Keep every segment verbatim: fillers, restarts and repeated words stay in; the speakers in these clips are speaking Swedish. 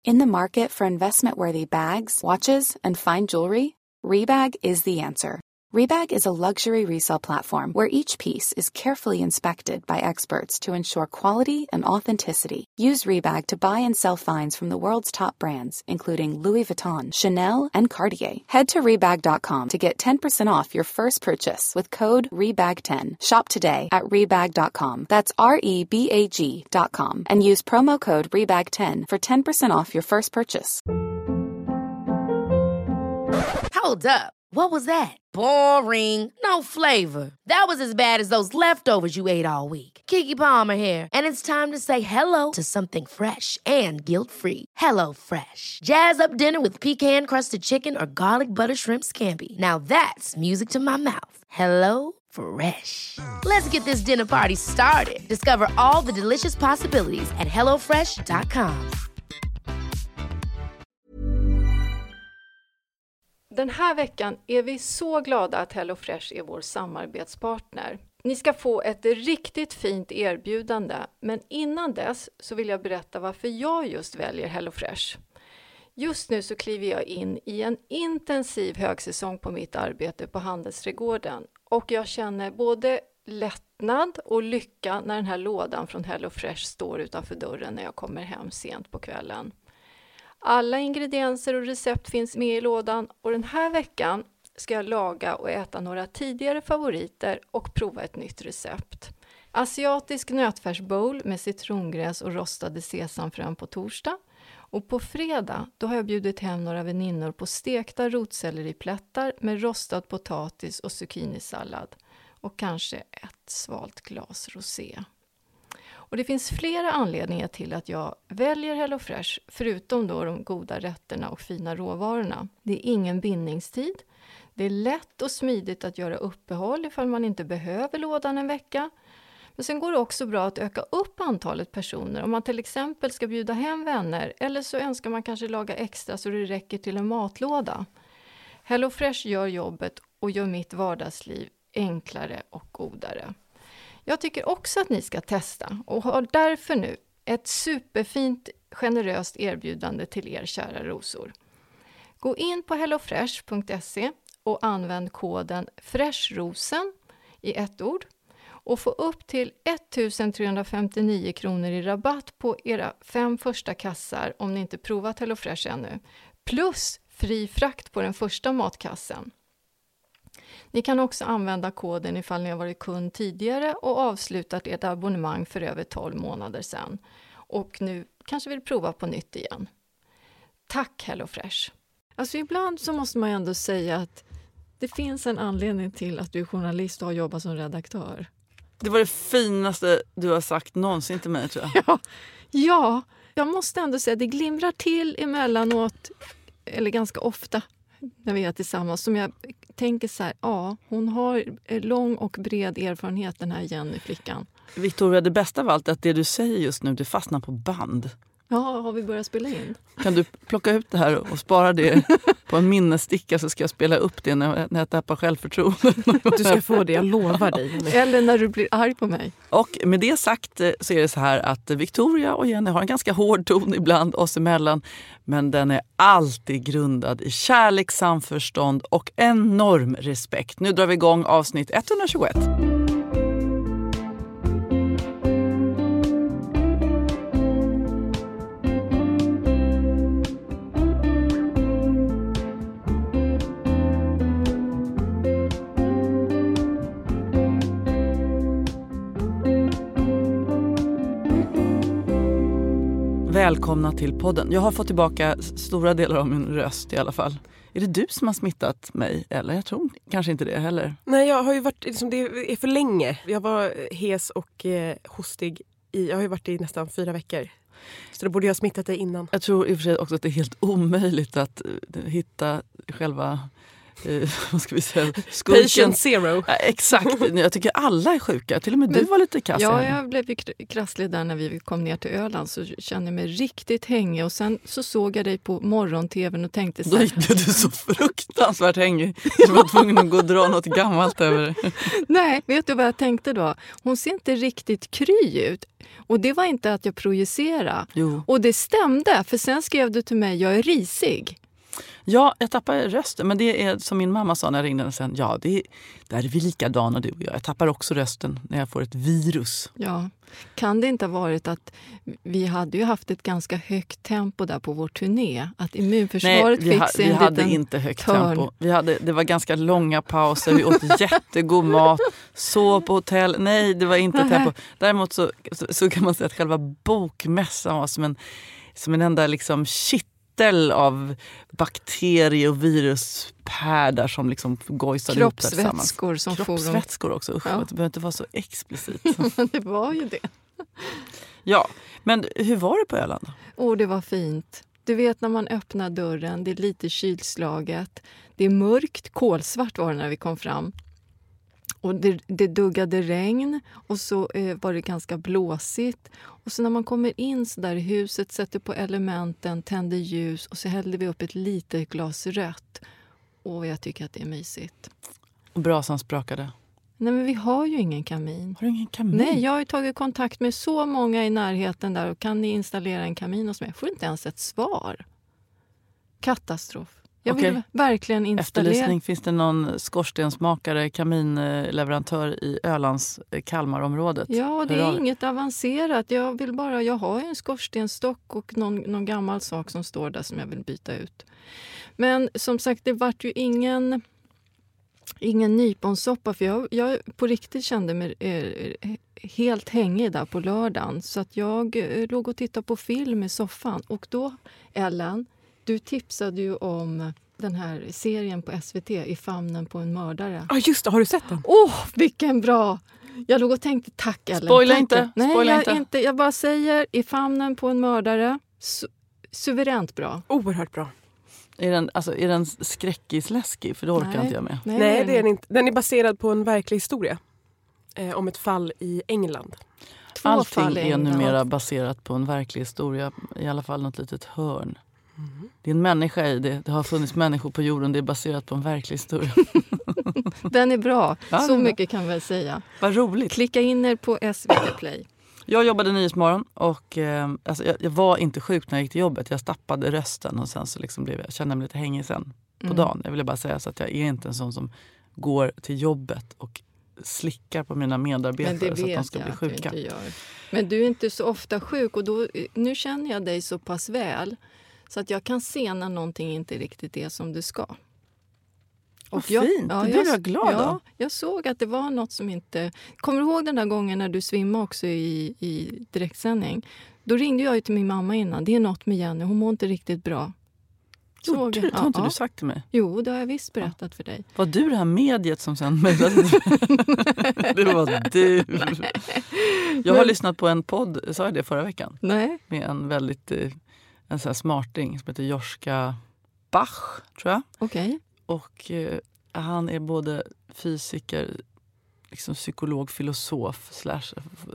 In the market for investment-worthy bags, watches, and fine jewelry, Rebag is the answer. Rebag is a luxury resale platform where each piece is carefully inspected by experts to ensure quality and authenticity. Use Rebag to buy and sell finds from the world's top brands, including Louis Vuitton, Chanel, and Cartier. Head to rebag dot com to get ten percent off your first purchase with code rebag ten. Shop today at rebag dot com. That's R E B A G dot com. And use promo code rebag ten for ten percent off your first purchase. Hold up. What was that? Boring. No flavor. That was as bad as those leftovers you ate all week. Keke Palmer here. And it's time to say hello to something fresh and guilt-free. Hello Fresh. Jazz up dinner with pecan-crusted chicken or garlic butter shrimp scampi. Now that's music to my mouth. Hello Fresh. Let's get this dinner party started. Discover all the delicious possibilities at hello fresh dot com. Den här veckan är vi så glada att HelloFresh är vår samarbetspartner. Ni ska få ett riktigt fint erbjudande, men innan dess så vill jag berätta varför jag just väljer HelloFresh. Just nu så kliver jag in i en intensiv högsäsong på mitt arbete på Handelsträdgården och jag känner både lättnad och lycka när den här lådan från HelloFresh står utanför dörren när jag kommer hem sent på kvällen. Alla ingredienser och recept finns med i lådan och den här veckan ska jag laga och äta några tidigare favoriter och prova ett nytt recept. Asiatisk nötfärsbowl med citrongräs och rostade sesamfrön på torsdag. Och på fredag då har jag bjudit hem några väninnor på stekta rotselleriplättar med rostad potatis och zucchinisallad. Och kanske ett svalt glas rosé. Och det finns flera anledningar till att jag väljer HelloFresh, förutom då de goda rätterna och fina råvarorna. Det är ingen bindningstid. Det är lätt och smidigt att göra uppehåll ifall man inte behöver lådan en vecka. Men sen går det också bra att öka upp antalet personer om man till exempel ska bjuda hem vänner eller så önskar man kanske laga extra så det räcker till en matlåda. HelloFresh gör jobbet och gör mitt vardagsliv enklare och godare. Jag tycker också att ni ska testa och har därför nu ett superfint generöst erbjudande till er kära rosor. Gå in på hellofresh punkt se och använd koden FRESHROSEN i ett ord och få upp till ettusen trehundrafemtionio kronor i rabatt på era fem första kassar om ni inte provat HelloFresh ännu. Plus fri frakt på den första matkassen. Ni kan också använda koden ifall ni har varit kund tidigare och avslutat ert abonnemang för över tolv månader sedan. Och nu kanske vill prova på nytt igen. Tack HelloFresh! Alltså ibland så måste man ändå säga att det finns en anledning till att du är journalist och har jobbat som redaktör. Det var det finaste du har sagt någonsin till mig, tror jag. Ja, ja, jag måste ändå säga att det glimrar till emellanåt, eller ganska ofta när vi är tillsammans, som jag tänker så här, ja, hon har lång och bred erfarenhet, den här Jenny-flickan. Victoria, det bästa av allt är att det du säger just nu, det fastnar på band. Ja, har vi börjat spela in? Kan du plocka ut det här och spara det på en minnessticka så ska jag spela upp det när jag, när jag tappar självförtroende. Du ska få det, jag lovar dig. Eller när du blir arg på mig. Och med det sagt så är det så här att Victoria och Jenny har en ganska hård ton ibland oss emellan. Men den är alltid grundad i kärlek, samförstånd och enorm respekt. Nu drar vi igång avsnitt etthundratjugoett. Välkomna till podden. Jag har fått tillbaka stora delar av min röst i alla fall. Är det du som har smittat mig? Eller jag tror kanske inte det heller. Nej, jag har ju varit, liksom, det är för länge. Jag var hes och eh, hostig. I, jag har ju varit i nästan fyra veckor. Så då borde jag ha smittat dig innan. Jag tror i och för sig också att det är helt omöjligt att uh, hitta själva eh, vad ska vi säga, skurken. Patient zero. Ja, exakt, jag tycker alla är sjuka. Till och med Men, du var lite kass. Ja, jag blev krasslig där när vi kom ner till Öland, så kände jag mig riktigt hängig. Och sen så såg jag dig på morgon-tvn och tänkte så här, då gick du så fruktansvärt hängig. Du var tvungen att gå och dra något gammalt över det. Nej, vet du vad jag tänkte då? Hon ser inte riktigt kry ut. Och det var inte att jag projicerade. Jo. Och det stämde, för sen skrev du till mig, jag är risig. Ja, jag tappar rösten. Men det är som min mamma sa när jag ringde sen. Ja, det är, där är vi likadana du och jag. Jag tappar också rösten när jag får ett virus. Ja, kan det inte ha varit att vi hade ju haft ett ganska högt tempo där på vår turné? Att immunförsvaret Nej, vi, ha, fick sig vi en hade liten inte högt törn. tempo. Vi hade, det var ganska långa pauser. Vi åt jättegod mat. Sov på hotell. Nej, det var inte tempo. Däremot så, så, så kan man säga att själva bokmässan var som en, som en enda liksom shit av bakterier och viruspärder som liksom gojsade ihop där tillsammans. Kroppsvätskor som Kroppsvätskor också. Usch, ja. Det behöver inte vara så explicit. Men det var ju det. Ja, men hur var det på Öland? Åh, det var fint. Du vet när man öppnar dörren, det är lite kylslaget. Det är mörkt, kolsvart var det när vi kom fram. Och det, det duggade regn och så eh, var det ganska blåsigt. Och så när man kommer in så där i huset, sätter på elementen, tänder ljus och så hällde vi upp ett litet glas rött. Och jag tycker att det är mysigt. Och brasan sprakade? Nej, men vi har ju ingen kamin. Har du ingen kamin? Nej, jag har ju tagit kontakt med så många i närheten där. Och kan ni installera en kamin hos mig? Jag får inte ens ett svar. Katastrof. Jag vill okay. verkligen installera. Efterlysning, finns det någon skorstensmakare, kaminleverantör i Ölands Kalmarområdet? Ja, det är inget avancerat. Jag vill bara, jag har en skorstenstock och någon, någon gammal sak som står där som jag vill byta ut. Men som sagt, det vart ju ingen, ingen nyponsoppa, för jag, jag på riktigt kände mig eh, helt hängig där på lördagen. Så att jag eh, låg och tittade på film i soffan. Och då, Ellen, du tipsade ju om den här serien på S V T, I famnen på en mördare. Ja, ah, just det. Har du sett den? Åh, oh, vilken bra! Jag låg och tänkte, tack Ellen. Spoila tack. inte. Nej, Spoila jag, inte. inte. Jag bara säger, I famnen på en mördare. Su- suveränt bra. Oerhört bra. Är den, alltså, är den skräckisläskig? För det orkar nej. inte jag med. Nej, Nej det är den inte. Den är baserad på en verklig historia. Eh, om ett fall i England. Två Allting fall i är England. numera baserat på en verklig historia. I alla fall något litet hörn. Mm. Det är en människa i det. Det har funnits människor på jorden. Det är baserat på en verklig historia. Den är bra. Ja, så är mycket kan vi säga. Vad roligt. Klicka in er på S V T Play. Jag jobbade Nyhetsmorgon och eh, alltså, jag, jag var inte sjuk när jag gick till jobbet. Jag stappade rösten och sen så liksom blev jag, kände mig lite hängig sen på Mm. dagen. Jag vill bara säga så att jag är inte en sån som går till jobbet och slickar på mina medarbetare så att de ska bli sjuka. Inte gör. Men du är inte så ofta sjuk och då, nu känner jag dig så pass väl så att jag kan se när någonting inte riktigt är som det ska. Vad jag, fint, ja, det blev jag glad ja, av. Jag såg att det var något som inte... Kommer du ihåg den där gången när du svimmade också i, i direktsändning? Då ringde jag ju till min mamma innan. Det är något med Jenny, hon mår inte riktigt bra. Såg du? Det har inte ja. du sagt till mig. Jo, det har jag visst berättat för dig. Var du det här mediet som sen mejlade? Det var du. Jag har Men... lyssnat på en podd, sa jag det förra veckan? Nej. Med en väldigt en sån här smarting som heter Joschka Bach, tror jag. Okej. Okay. Och eh, han är både fysiker, liksom psykolog, filosof slash,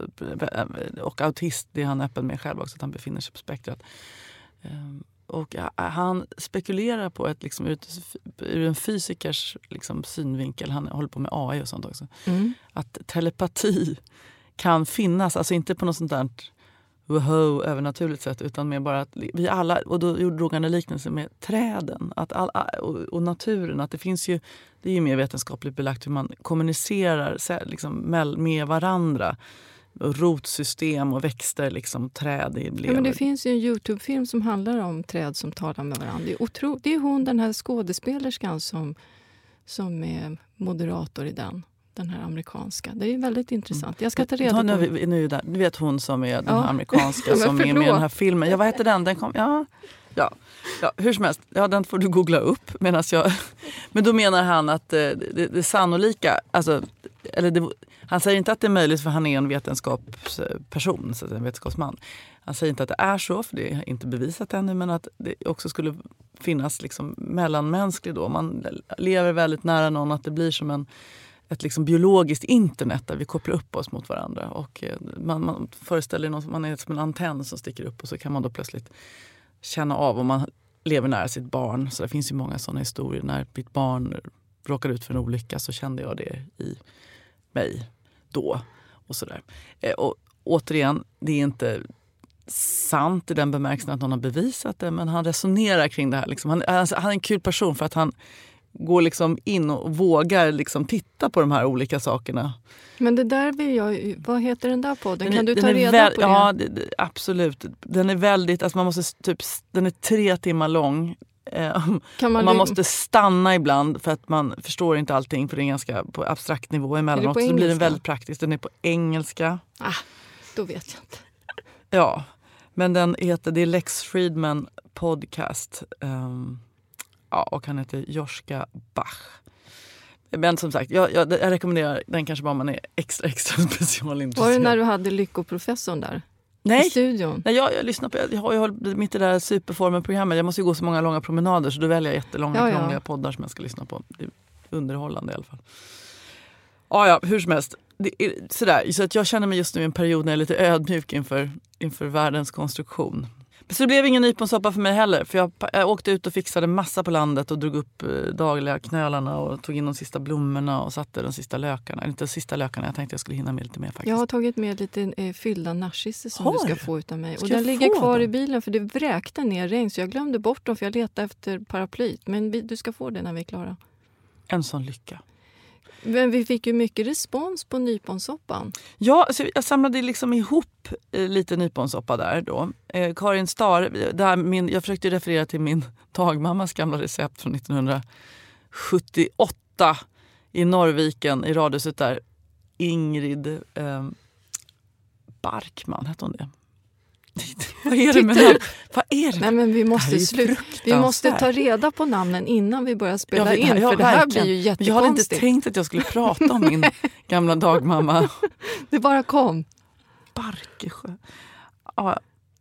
och autist. Det är han öppen med själv också, att han befinner sig på spektrat. Um, och uh, han spekulerar på ett, liksom, ur, ur en fysikers liksom, synvinkel, han håller på med A I och sånt också, mm. att telepati kan finnas, alltså inte på något sånt där wow, övernaturligt sätt, utan med bara att vi alla, och då drog han en liknelse med träden att all, och, och naturen, att det finns ju, det är ju mer vetenskapligt belagt hur man kommunicerar liksom, med varandra, och rotsystem och växter, liksom träd i ja, men det finns ju en YouTube-film som handlar om träd som talar med varandra. Det är, otro, det är hon, den här skådespelerskan som, som är moderator i den. Den här amerikanska. Det är väldigt intressant. Jag ska ta reda på... Nu, vi, nu, där. Du vet hon som är den ja. här amerikanska som är med i den här filmen. Ja, vad heter den? Den kom... Ja. Ja, ja, hur som helst. Ja, den får du googla upp. Jag, men då menar han att det, det, det sannolika... Alltså, eller det, han säger inte att det är möjligt för han är en vetenskapsperson, så en vetenskapsman. Han säger inte att det är så, för det är inte bevisat ännu, men att det också skulle finnas liksom mellanmänskligt då. Man lever väldigt nära någon, att det blir som en, ett liksom biologiskt internet där vi kopplar upp oss mot varandra. Och man, man föreställer någon, man är som en antenn som sticker upp och så kan man då plötsligt känna av om man lever nära sitt barn. Så det finns ju många sådana historier. När mitt barn råkar ut för en olycka så kände jag det i mig då. Och sådär. Och återigen, det är inte sant i den bemärkelsen att någon har bevisat det, men han resonerar kring det här. Liksom. Han, alltså, han är en kul person för att han går liksom in och vågar liksom titta på de här olika sakerna. Men det där vill jag... Vad heter den där podden? Den, kan du ta reda väl, på det? Ja, det, det, absolut. Den är väldigt... Alltså man måste typ... Den är tre timmar lång. Eh, kan man, man måste stanna ibland för att man förstår inte allting, för det är ganska på abstrakt nivå emellanåt. Så blir den väldigt praktisk. Den är på engelska. Ah, då vet jag inte. Ja, men den heter... Det är Lex Friedman podcast. Um, ja, och han heter Joschka Bach. Men som sagt, jag, jag, jag rekommenderar den kanske bara om man är extra, extra specialintresserad. Var det när du hade lyckoprofessorn där? Nej, i studion? Nej jag, jag lyssnar på, jag har ju mitt i det där superformen-programmet. Jag måste ju gå så många långa promenader, så då väljer jag jättelånga ja, krångliga ja. poddar som jag ska lyssna på. Det är underhållande i alla fall. Ja, ja, hur som helst. Det är sådär, så att jag känner mig just nu i en period när jag är lite ödmjuk inför, inför världens konstruktion. Så det blev ingen nyponsoppa för mig heller. För jag, jag åkte ut och fixade massa på landet och drog upp eh, dagliga knölarna och tog in de sista blommorna och satte de sista lökarna. Inte de sista lökarna, jag tänkte jag skulle hinna med lite mer faktiskt. Jag har tagit med lite eh, fyllda narcisser som har du ska få utav mig. Ska och den ligger kvar dem? i bilen för det vräkte ner regn, så jag glömde bort dem för jag letade efter paraplyt. Men vi, du ska få det när vi är klara. En sån lycka. Men vi fick ju mycket respons på nyponsoppan. Ja, så jag samlade liksom ihop eh, lite nyponsoppa där då. Eh, Karin Starr, där min, jag försökte referera till min dagmammas gamla recept från nittonhundrasjuttioåtta i Norrviken, i radhuset där. Ingrid eh, Barkman, hette hon det? Vad är det med namn? Vad är det? Nej, men vi måste slu- vi måste ta reda på namnen innan vi börjar spela ja, in, ja, för det här blir ju jättekonstigt. Jag hade inte tänkt att jag skulle prata om min gamla dagmamma. Det bara kom. Barkesjö. Ja,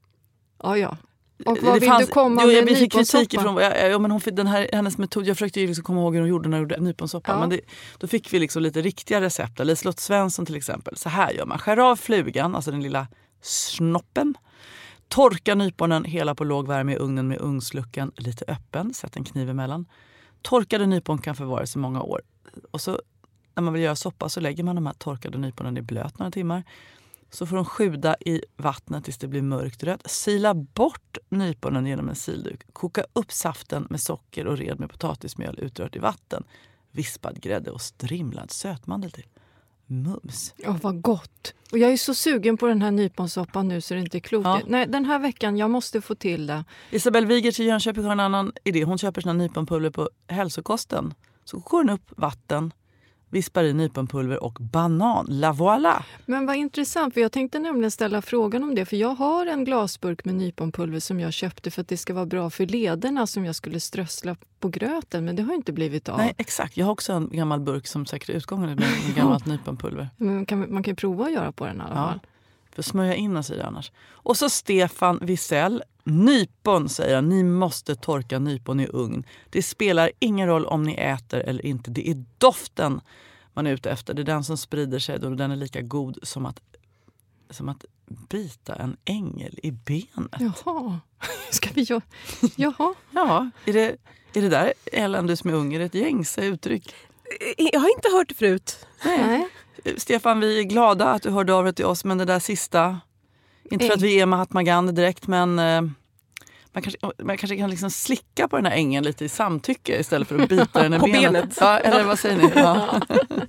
ja. ja. Och vad det vill fanns, du komma jo, med jag, vi fick nyponsoppa? kritik ifrån, ja, ja, men hon fick den här, hennes metod, jag försökte ju liksom komma ihåg hur hon gjorde när hon gjorde nyponsoppa. Ja. Men det, då fick vi liksom lite riktiga recept. Liselott Svensson till exempel. Så här gör man. Skär av flugan, alltså den lilla snoppen. Torka nyponen hela på låg värme i ugnen med ugnsluckan lite öppen. Sätt en kniv emellan. Torkade nypon kan förvaras i många år. Och så när man vill göra soppa så lägger man de här torkade nyponen i blöt några timmar. Så får de sjuda i vattnet tills det blir mörkt rött. Sila bort nyponen genom en silduk. Koka upp saften med socker och red med potatismjöl utrört i vatten. Vispad grädde och strimlad sötmandel till. Mums. Ja, vad gott. Och jag är så sugen på den här nyponsoppan nu så det inte är klokt. Ja. Nej, den här veckan, jag måste få till det. Isabel Wigert i Jönköping har en annan idé. Hon köper sina nyponpulver på hälsokosten. Så går hon upp vatten, vispar i nyponpulver och banan. La voilà! Men vad intressant, för jag tänkte nämligen ställa frågan om det. För jag har en glasburk med nyponpulver som jag köpte för att det ska vara bra för lederna som jag skulle strössla på gröten. Men det har inte blivit av. Nej, exakt. Jag har också en gammal burk som säkert utgången med en gammalt nyponpulver. Men man kan, man kan ju prova att göra på den i alla fall. Ja, för smörja in oss i det annars. Och så Stefan Wisell. Nypon, säger han. Ni måste torka nypon i ugn. Det spelar ingen roll om ni äter eller inte. Det är doften man är ute efter. Det är den som sprider sig då. Den är lika god som att, som att bita en ängel i benet. Jaha, ska vi göra? Jaha. Ja, är det, är det där eländes med ung? Är det ett gängse uttryck? Jag har inte hört det förut. Nej. Nej. Stefan, vi är glada att du hörde av dig till oss, men det där sista, inte för att vi är Mahatma Gandhi direkt, men eh, man, kanske, man kanske kan liksom slicka på den här ängen lite i samtycke istället för att bita den i på benet. benet. Ja, eller vad säger ni? Ja.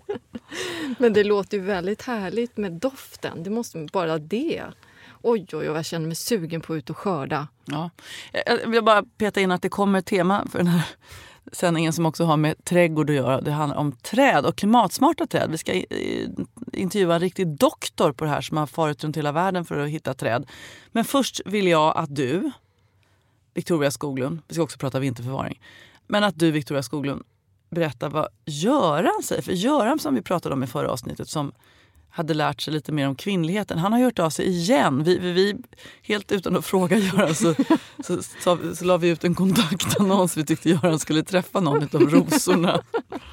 Men det låter ju väldigt härligt med doften. Det måste bara det. Oj, oj, oj, jag känner mig sugen på att ut och skörda. Ja. Jag vill bara peta in att det kommer ett tema för den här sändningen som också har med trädgård att göra. Det handlar om träd och klimatsmarta träd. Vi ska intervjua en riktig doktor på det här som har farit runt hela världen för att hitta träd. Men först vill jag att du Victoria Skoglund, vi ska också prata vinterförvaring, men att du Victoria Skoglund berättar vad Göran säger. För Göran som vi pratade om i förra avsnittet som hade lärt sig lite mer om kvinnligheten. Han har gjort av sig igen. Vi, vi, vi helt utan att fråga Göran så, så, så, så, så la vi ut en kontaktannons. Vi tyckte Göran skulle träffa någon av rosorna.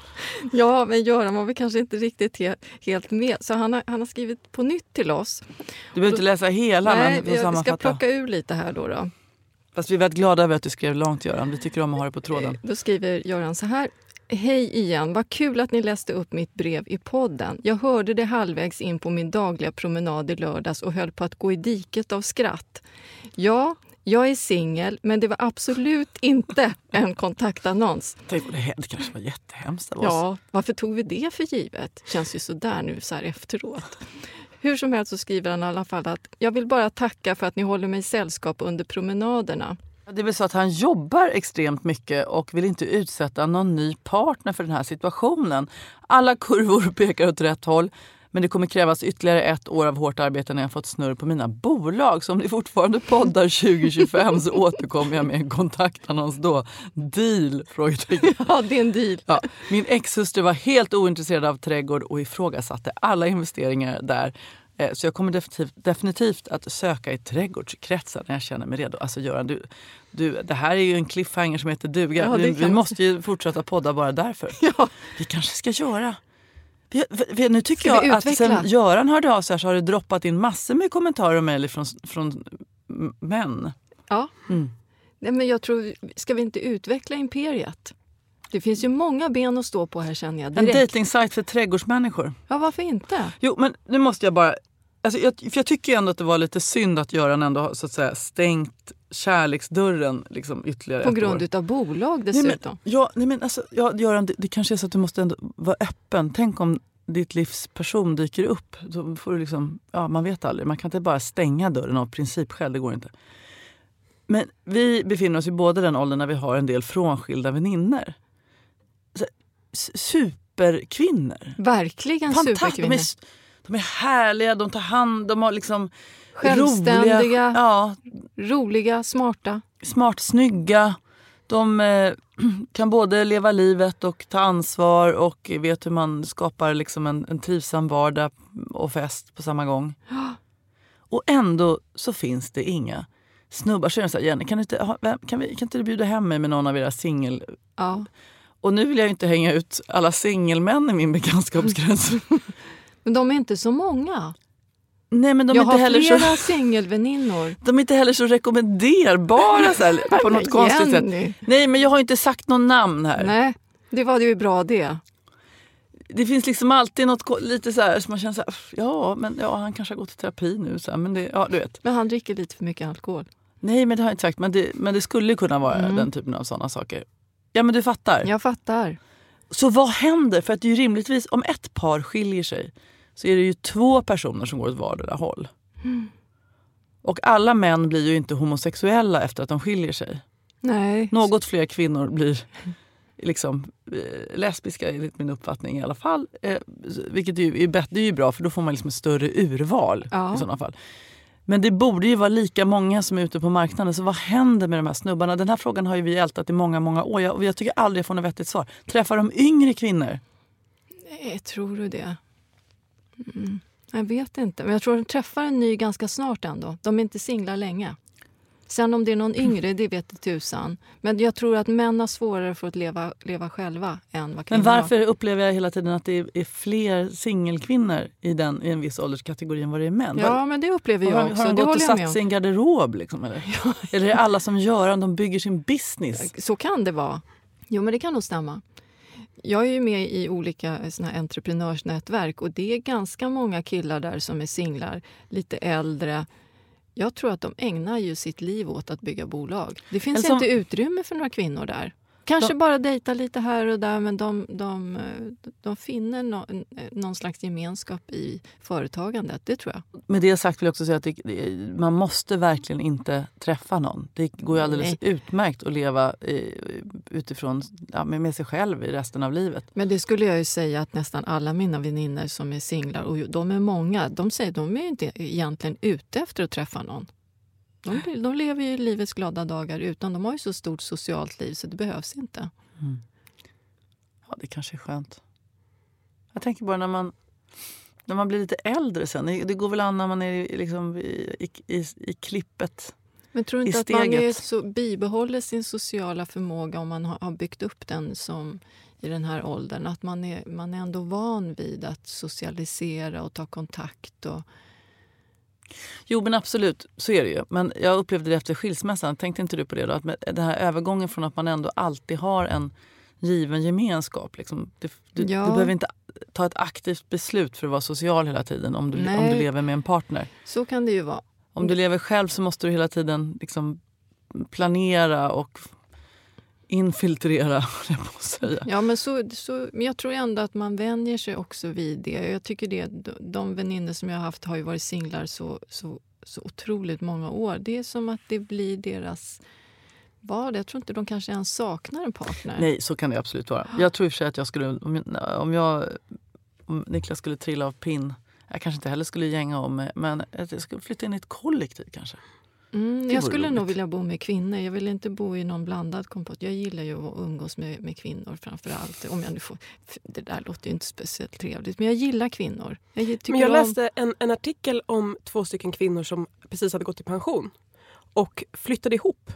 Ja, men Göran var vi kanske inte riktigt he- helt med. Så han har, han har skrivit på nytt till oss. Du behöver inte läsa hela, Nej, men jag ska plocka ur lite här då. då. Fast vi är väldigt glada över att du skrev långt, Göran. Vi tycker om att ha det på tråden. Då skriver Göran så här. Hej igen, vad kul att ni läste upp mitt brev i podden. Jag hörde det halvvägs in på min dagliga promenad i lördags och höll på att gå i diket av skratt. Ja, jag är singel, men det var absolut inte en kontaktannons. Tänk på det, det kanske var jättehemskt av oss. Ja, varför tog vi det för givet? Känns ju så där nu så här efteråt. Hur som helst så skriver han i alla fall att jag vill bara tacka för att ni håller mig i sällskap under promenaderna. Det är väl så att han jobbar extremt mycket och vill inte utsätta någon ny partner för den här situationen. Alla kurvor pekar åt rätt håll, men det kommer krävas ytterligare ett år av hårt arbete när jag fått snurr på mina bolag. Så om ni fortfarande poddar tjugo tjugofem så återkommer jag med en kontaktannons då. Deal? Frågetecken. Ja, det är en deal. Ja, min ex-hustru var helt ointresserad av trädgård och ifrågasatte alla investeringar där. Så jag kommer definitivt, definitivt att söka i trädgårdskretsen när jag känner mig redo. Alltså Göran, du, du, det här är ju en cliffhanger som heter duga. Ja, vi, vi måste ju fortsätta podda bara därför. Ja. Vi kanske ska göra. Vi, vi, nu tycker ska jag att sen Göran hörde av sig så har det droppat in massor med kommentarer och mejl från, från män. Ja, mm. Nej, men jag tror, ska vi inte utveckla imperiet? Det finns ju många ben att stå på här känner jag direkt. En dejtingsajt för trädgårdsmänniskor. Ja, varför inte? Jo, men nu måste jag bara... Alltså jag, för jag tycker ändå att det var lite synd att Göran ändå har så att säga stängt kärleksdörren liksom ytterligare på ett grund år. Utav bolag dessutom. Nej, men, ja, nej, men alltså, ja, Göran, det, det kanske är så att du måste ändå vara öppen. Tänk om ditt livs person dyker upp. Då får du liksom, ja, man vet aldrig. Man kan inte bara stänga dörren av principskäl, det går inte. Men vi befinner oss i båda den åldern när vi har en del frånskilda väninnor. Så, superkvinnor. Verkligen superkvinnor. De är härliga, de tar hand, de har liksom självständiga, roliga, ja, roliga, smarta. Smart, snygga. De eh, kan både leva livet och ta ansvar och vet hur man skapar liksom en, en trivsam vardag och fest på samma gång. Och ändå så finns det inga snubbar. Så jag säger, Jenny, kan, du inte, ha, kan, vi, kan inte du bjuda hem mig med någon av era singel... Ja. Och nu vill jag inte hänga ut alla singelmän i min bekantskapskrets. Men de är inte så många. Nej, men de jag är inte har heller flera så, singelväninnor. De är inte heller så rekommenderbara så här, på något konstigt sätt. Nej, men jag har inte sagt någon namn här. Nej, det var det ju bra det. Det finns liksom alltid något lite så här som man känner så här, ja, men ja, han kanske har gått i terapi nu så här, men det, ja, du vet. Men han dricker lite för mycket alkohol. Nej, men det har jag inte sagt, men det, men det skulle kunna vara mm. den typen av sådana saker. Ja, men du fattar. Jag fattar. Så vad händer? För att det är ju rimligtvis, om ett par skiljer sig så är det ju två personer som går åt vardera håll. Mm. Och alla män blir ju inte homosexuella efter att de skiljer sig. Nej. Något fler kvinnor blir liksom eh, lesbiska enligt min uppfattning i alla fall. Eh, vilket är ju, är, det är ju bra för då får man liksom ett större urval ja. I sådana fall. Men det borde ju vara lika många som är ute på marknaden. Så vad händer med de här snubbarna? Den här frågan har ju vi ältat i många, många år. Jag, och jag tycker aldrig jag får något vettigt svar. Träffar de yngre kvinnor? Nej, tror du det? Mm. Jag vet inte. Men jag tror att de träffar en ny ganska snart ändå. De är inte singlar länge. Sen om det är någon yngre, det vet jag tusan. Men jag tror att män har svårare för att leva, leva själva än vad kvinnor. Men varför har. Upplever jag hela tiden att det är fler singelkvinnor i, den, i en viss ålderskategori än vad det är män? Ja, var, men det upplever jag har, också. Har de det gått och satt med sig i en garderob? Liksom, eller? Ja. Eller är det alla som gör de bygger sin business? Så kan det vara. Jo, men det kan nog stämma. Jag är ju med i olika såna här entreprenörsnätverk och det är ganska många killar där som är singlar, lite äldre. Jag tror att de ägnar ju sitt liv åt att bygga bolag. Det finns som, inte utrymme för några kvinnor där. Kanske de, bara dejta lite här och där, men de, de, de finner no, någon slags gemenskap i företagandet, det tror jag. Med det sagt vill jag också säga att det, det, man måste verkligen inte träffa någon. Det går ju alldeles Nej. utmärkt att leva i, utifrån ja, med sig själv i resten av livet. Men det skulle jag ju säga att nästan alla mina väninner som är singlar, och de är många, de säger att de är inte egentligen ute efter att träffa någon. De, de lever ju livets glada dagar utan. De har ju så stort socialt liv så det behövs inte. Mm. Ja, det kanske är skönt. Jag tänker bara när man, när man blir lite äldre sen. Det går väl an när man är liksom i, i, i, i klippet. Men tror du inte att man är så, bibehåller sin sociala förmåga om man har, har byggt upp den som i den här åldern? Att man är, man är ändå van vid att socialisera och ta kontakt och... Jo, men absolut, så är det ju. Men jag upplevde det efter skilsmässan. Tänkte inte du på det då? Att med den här övergången från att man ändå alltid har en given gemenskap. Liksom. Du, du, Ja. du behöver inte ta ett aktivt beslut för att vara social hela tiden om du, om du lever med en partner. Så kan det ju vara. Om du lever själv så måste du hela tiden liksom planera och infiltrera, jag på att säga. Ja, men, så, så, men jag tror ändå att man vänjer sig också vid det. Jag tycker det, de vänner som jag har haft har ju varit singlar så, så, så otroligt många år. Det är som att det blir deras vardag. Jag tror inte de kanske ens saknar en partner. Nej, så kan det absolut vara. Jag tror i och för sig att jag skulle, om jag, om Niklas skulle trilla av pinn, jag kanske inte heller skulle gänga om mig, men jag skulle flytta in i ett kollektiv kanske. Mm, jag skulle roligt. nog vilja bo med kvinnor. Jag vill inte bo i någon blandad kompott. Jag gillar ju att umgås med, med kvinnor framför allt. Om jag nu får, det där låter ju inte speciellt trevligt. Men jag gillar kvinnor. Jag men jag om... läste en, en artikel om två stycken kvinnor som precis hade gått i pension. Och flyttade ihop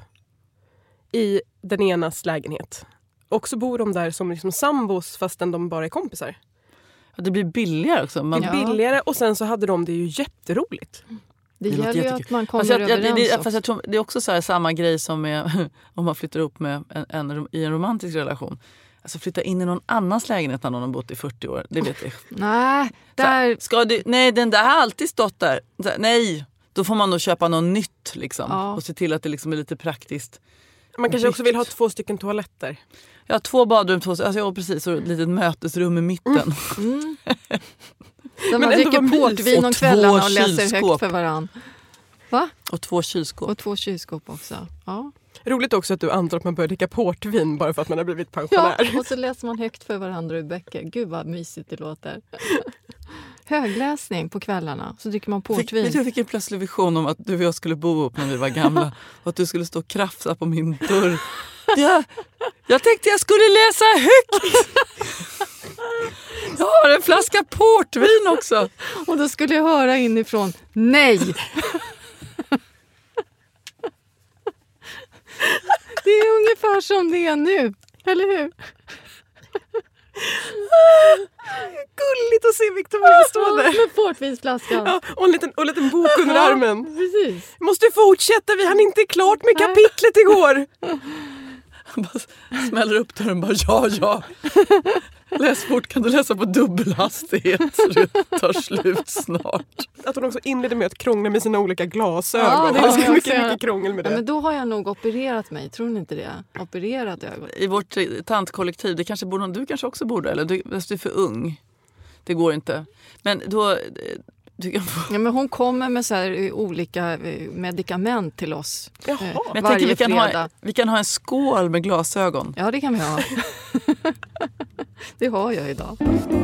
i den enas lägenhet. Och så bor de där som liksom sambos fastän de bara är kompisar. Ja, det blir billigare också. Man... Det är billigare och sen så hade de det ju jätteroligt. Det, det gäller ju att man kommer fast jag, överens jag, det, också. fast jag tror, det är också så här, samma grej som med, om man flyttar upp med en, en, i en romantisk relation. Alltså flytta in i någon annans lägenhet när någon har bott i fyrtio år. Det vet jag. Nej, där... här, ska du, nej, den där har alltid stått där. Här, nej, då får man nog köpa något nytt liksom. Ja. Och se till att det liksom är lite praktiskt. Man kanske också vill ha två stycken toaletter. Ja, två badrum, två, alltså, ja, precis. Och ett litet mötesrum i mitten. Mm. Mm. Där man dricker portvin om kvällarna och läser högt för varann. Va? Och två kylskåp. Och två kylskåp också. Ja. Roligt också att du antar att man börjar dricka portvin bara för att man har blivit pensionär. Ja, och så läser man högt för varandra i böcker. Gud vad mysigt det låter. Högläsning på kvällarna, så dricker man portvin. Jag fick en plötslig vision om att du och jag skulle bo upp när vi var gamla. Och att du skulle stå och krafsa på min dörr. Jag, jag tänkte jag skulle läsa högt. Jag har en flaska portvin också. Och då skulle jag höra inifrån, nej! Det är ungefär som det är nu, eller hur? Gulligt att se Victoria stå där. Med portvinsflaskan. Ja, och en liten, och en liten bok under armen. Ja, precis. Måste fortsätta, vi hann inte klart med kapitlet igår. Bara smäller upp dörren och bara ja, ja. Läs fort, kan du läsa på dubbelhastighet så det tar slut snart. Att hon också inledde med att krångla med sina olika glasögon. Ja, det var ganska mycket, säga. mycket krångel med det. Ja, men då har jag nog opererat mig, tror ni inte det? Opererat ögon. I vårt tantkollektiv, det kanske borde, du kanske också borde, eller du, du är för ung. Det går inte. Men då... Du kan få... Ja, men hon kommer med så här olika medikament till oss. Jaha. Eh, men jag varje tänker vi kan, fredag. ha, vi kan ha en skål med glasögon. Ja, det kan vi ha. Det har jag idag.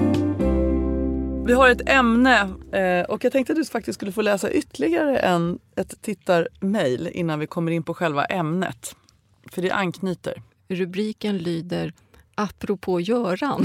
Vi har ett ämne och jag tänkte att du faktiskt skulle få läsa ytterligare en, ett tittarmail innan vi kommer in på själva ämnet. För det anknyter. Rubriken lyder apropå Göran.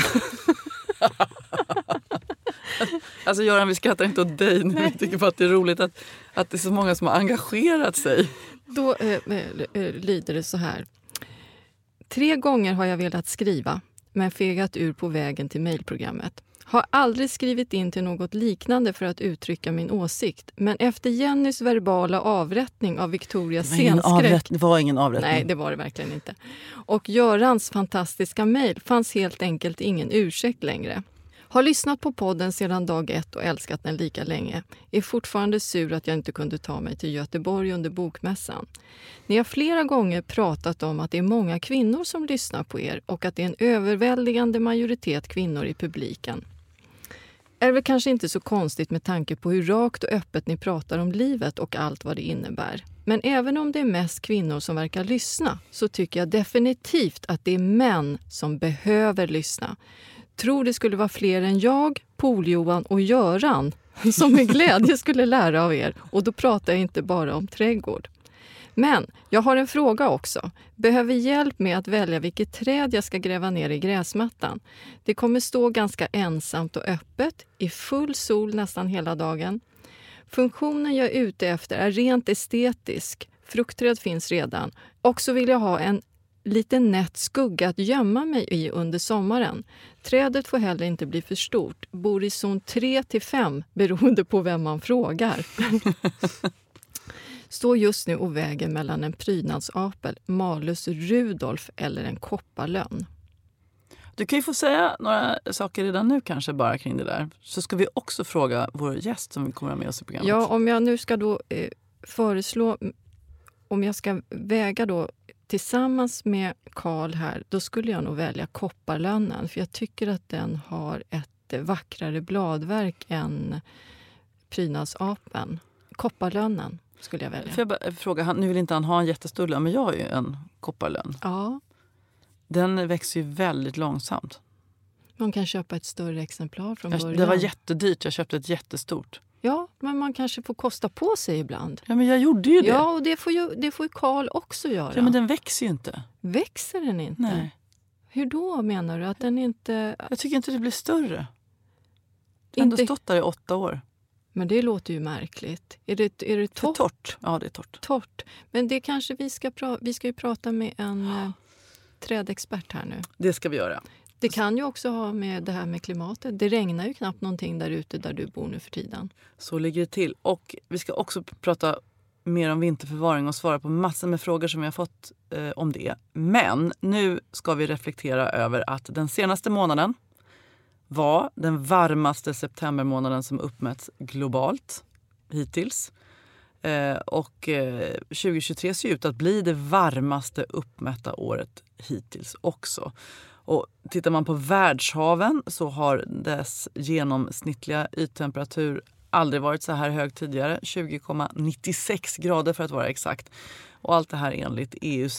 Alltså Göran, vi skrattar inte åt dig nu. Jag tycker bara att det är roligt att, att det är så många som har engagerat sig. Då eh, eh, lyder det så här. Tre gånger har jag velat skriva, men fegat ur på vägen till mejlprogrammet. Har aldrig skrivit in till något liknande för att uttrycka min åsikt. Men efter Jennys verbala avrättning av Victorias scenskräck... Det var ingen avrättning. Nej, det var det verkligen inte. Och Görans fantastiska mejl fanns helt enkelt ingen ursäkt längre. Har lyssnat på podden sedan dag ett och älskat den lika länge. Är fortfarande sur att jag inte kunde ta mig till Göteborg under bokmässan. Ni har flera gånger pratat om att det är många kvinnor som lyssnar på er och att det är en överväldigande majoritet kvinnor i publiken. Är väl kanske inte så konstigt med tanke på hur rakt och öppet ni pratar om livet och allt vad det innebär. Men även om det är mest kvinnor som verkar lyssna så tycker jag definitivt att det är män som behöver lyssna. Tror det skulle vara fler än jag, Pol-Johan och Göran som med glädje skulle lära av er. Och då pratar jag inte bara om trädgård. Men jag har en fråga också. Behöver hjälp med att välja vilket träd jag ska gräva ner i gräsmattan. Det kommer stå ganska ensamt och öppet, i full sol nästan hela dagen. Funktionen jag är ute efter är rent estetisk. Fruktträd finns redan. Och så vill jag ha en liten nätt skugga att gömma mig i under sommaren. Trädet får heller inte bli för stort. Bor i zon tre till fem beroende på vem man frågar. Står just nu och väger mellan en prydnadsapel, Malus Rudolf eller en kopparlönn. Du kan ju få säga några saker redan nu kanske bara kring det där. Så ska vi också fråga vår gäst som vi kommer ha med oss i programmet. Ja, om jag nu ska då eh, föreslå, om jag ska väga då tillsammans med Carl här, då skulle jag nog välja kopparlönnen. För jag tycker att den har ett vackrare bladverk än prydnadsapen. Kopparlönnen skulle jag välja. Får jag bara fråga, han, nu vill inte han ha en jättestor lön, men jag har ju en kopparlönn. Ja. Den växer ju väldigt långsamt. Man kan köpa ett större exemplar från jag, början. Det var jättedyrt, jag köpte ett jättestort. Ja, men man kanske får kosta på sig ibland. Ja, men jag gjorde ju det. Ja, och det får ju, det får ju Carl också göra. Ja, men den växer ju inte. Växer den inte? Nej. Hur då menar du? Att den inte... Jag tycker inte det blir större. Det har ändå stått där i åtta år. Men det låter ju märkligt. Är det, är det torrt? torrt? Ja, det är torrt. Torrt. Men det kanske vi ska, pra- vi ska ju prata med en eh, trädexpert här nu. Det ska vi göra. Det kan ju också ha med det här med klimatet. Det regnar ju knappt någonting där ute där du bor nu för tiden. Så ligger det till. Och vi ska också prata mer om vinterförvaring och svara på massor med frågor som vi har fått eh, om det. Men nu ska vi reflektera över att den senaste månaden var den varmaste septembermånaden som uppmätts globalt hittills. Eh, och eh, tjugohundratjugotre ser ut att bli det varmaste uppmätta året hittills också. Och tittar man på världshaven så har dess genomsnittliga yttemperatur aldrig varit så här hög tidigare. tjugo komma nittiosex grader för att vara exakt. Och allt det här enligt E U:s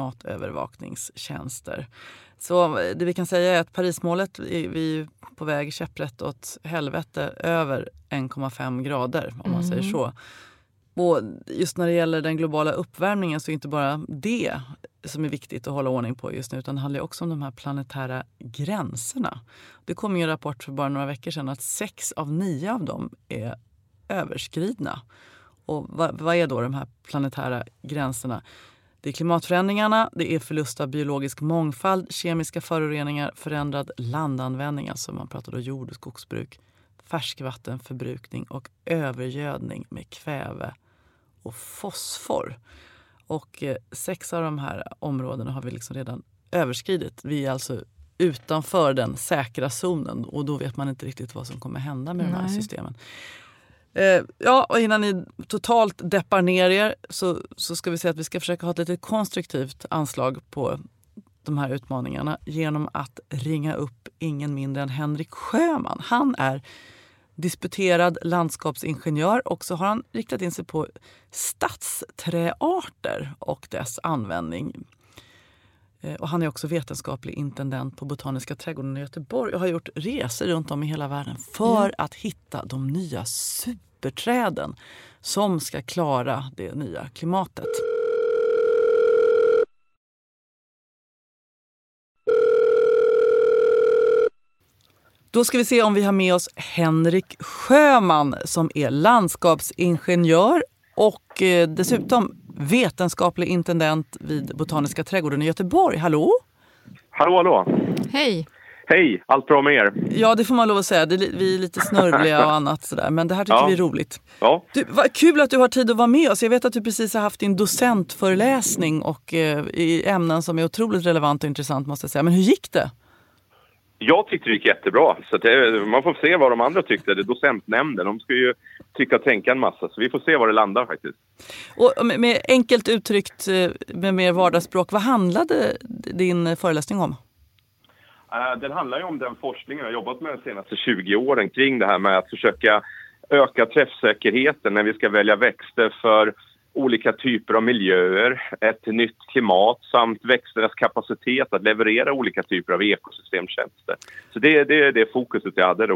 klimatövervakningstjänster. Så det vi kan säga är att Parismålet, vi är på väg käpprätt åt helvete över en komma fem grader om man Mm. säger så. Och just när det gäller den globala uppvärmningen så är inte bara det som är viktigt att hålla ordning på just nu, utan det handlar också om de här planetära gränserna. Det kom ju en rapport för bara några veckor sedan att sex av nio av dem är överskridna. Och vad, vad är då de här planetära gränserna? Det är klimatförändringarna, det är förlust av biologisk mångfald, kemiska föroreningar, förändrad landanvändning, alltså man pratar då jord- och skogsbruk, färskvattenförbrukning och övergödning med kväve och fosfor. Och eh, sex av de här områdena har vi liksom redan överskridit. Vi är alltså utanför den säkra zonen och då vet man inte riktigt vad som kommer hända med Nej. de här systemen. Eh, ja, och innan ni totalt deppar ner er så, så ska vi säga att vi ska försöka ha ett lite konstruktivt anslag på de här utmaningarna genom att ringa upp ingen mindre än Henrik Sjöman. Han är disputerad landskapsingenjör och så har han riktat in sig på stadsträarter och dess användning. Och han är också vetenskaplig intendent på Botaniska trädgården i Göteborg och har gjort resor runt om i hela världen för mm. att hitta de nya superträden som ska klara det nya klimatet. Då ska vi se om vi har med oss Henrik Sjöman som är landskapsingenjör och eh, dessutom vetenskaplig intendent vid Botaniska trädgården i Göteborg. Hallå? Hallå, hallå. Hej. Hej, allt bra med er? Ja, det får man lov att säga. Det, vi är lite snörvliga och annat sådär, men det här tycker ja. vi är roligt. Ja. Du, vad kul att du har tid att vara med oss. Jag vet att du precis har haft din docentföreläsning och eh, i ämnen som är otroligt relevant och intressant måste jag säga. Men hur gick det? Jag tyckte det gick jättebra. Så det, man får se vad de andra tyckte. Det är docentnämnden. De ska ju tycka och tänka en massa. Så vi får se var det landar faktiskt. Och med, med enkelt uttryckt, med mer vardagsspråk, vad handlade din föreläsning om? Uh, den handlar ju om den forskning jag har jobbat med de senaste tjugo åren kring det här med att försöka öka träffsäkerheten när vi ska välja växter för olika typer av miljöer, ett nytt klimat samt växternas kapacitet att leverera olika typer av ekosystemtjänster. Så det, det är det fokuset jag hade och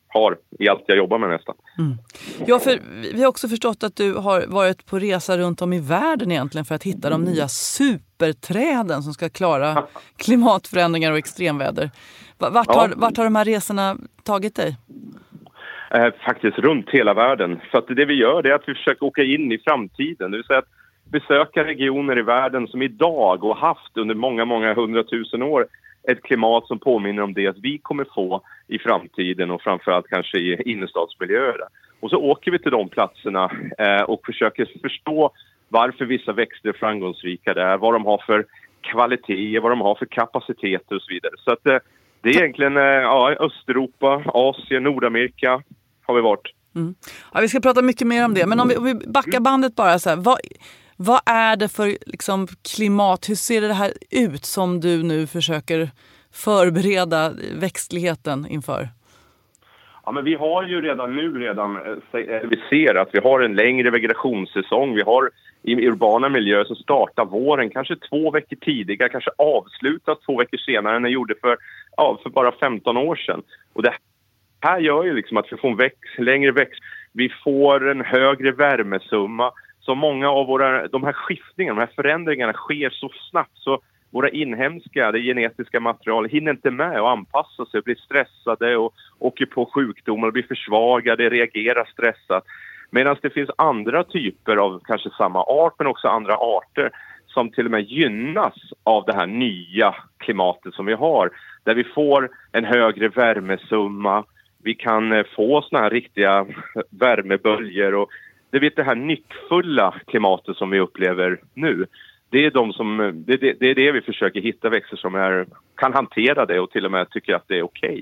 har i allt jag jobbar med nästan. Mm. Ja, för vi har också förstått att du har varit på resa runt om i världen egentligen för att hitta de nya superträden som ska klara klimatförändringar och extremväder. Vart har, ja. vart har de här resorna tagit dig? Eh, faktiskt runt hela världen. För att det vi gör det är att vi försöker åka in i framtiden. Det vill säga att besöka regioner i världen som idag och haft under många, många hundratusen år ett klimat som påminner om det att vi kommer få i framtiden och framförallt kanske i innerstadsmiljöer. Och så åker vi till de platserna eh, och försöker förstå varför vissa växter är framgångsrika där, vad de har för kvaliteter, vad de har för kapaciteter och så vidare. Så att eh, det är egentligen eh, ja, Östeuropa, Asien, Nordamerika har vi varit. Mm. Ja, vi ska prata mycket mer om det, men om vi, om vi backar bandet bara så här, vad... Vad är det för liksom, klimat? Hur ser det här ut som du nu försöker förbereda växtligheten inför? Ja, men vi har ju redan nu redan, vi ser att vi har en längre vegetationssäsong. Vi har i urbana miljöer så startar våren kanske två veckor tidigare, kanske avslutas två veckor senare än den gjorde för, ja, för bara femton år sedan. Och det här gör ju liksom att vi får en växt, längre växt. Vi får en högre värmesumma. Så många av våra, de här skiftningarna, de här förändringarna sker så snabbt så våra inhemska, det genetiska material hinner inte med och anpassa sig, blir stressade och åker på sjukdomar, blir försvagade, reagerar stressat. Medan det finns andra typer av kanske samma art men också andra arter som till och med gynnas av det här nya klimatet som vi har. Där vi får en högre värmesumma, vi kan få såna här riktiga värmeböljor och det vet det här nyckfulla klimatet som vi upplever nu. Det är, de som, det, det, det är det vi försöker hitta växter som är, kan hantera det och till och med tycker att det är okej.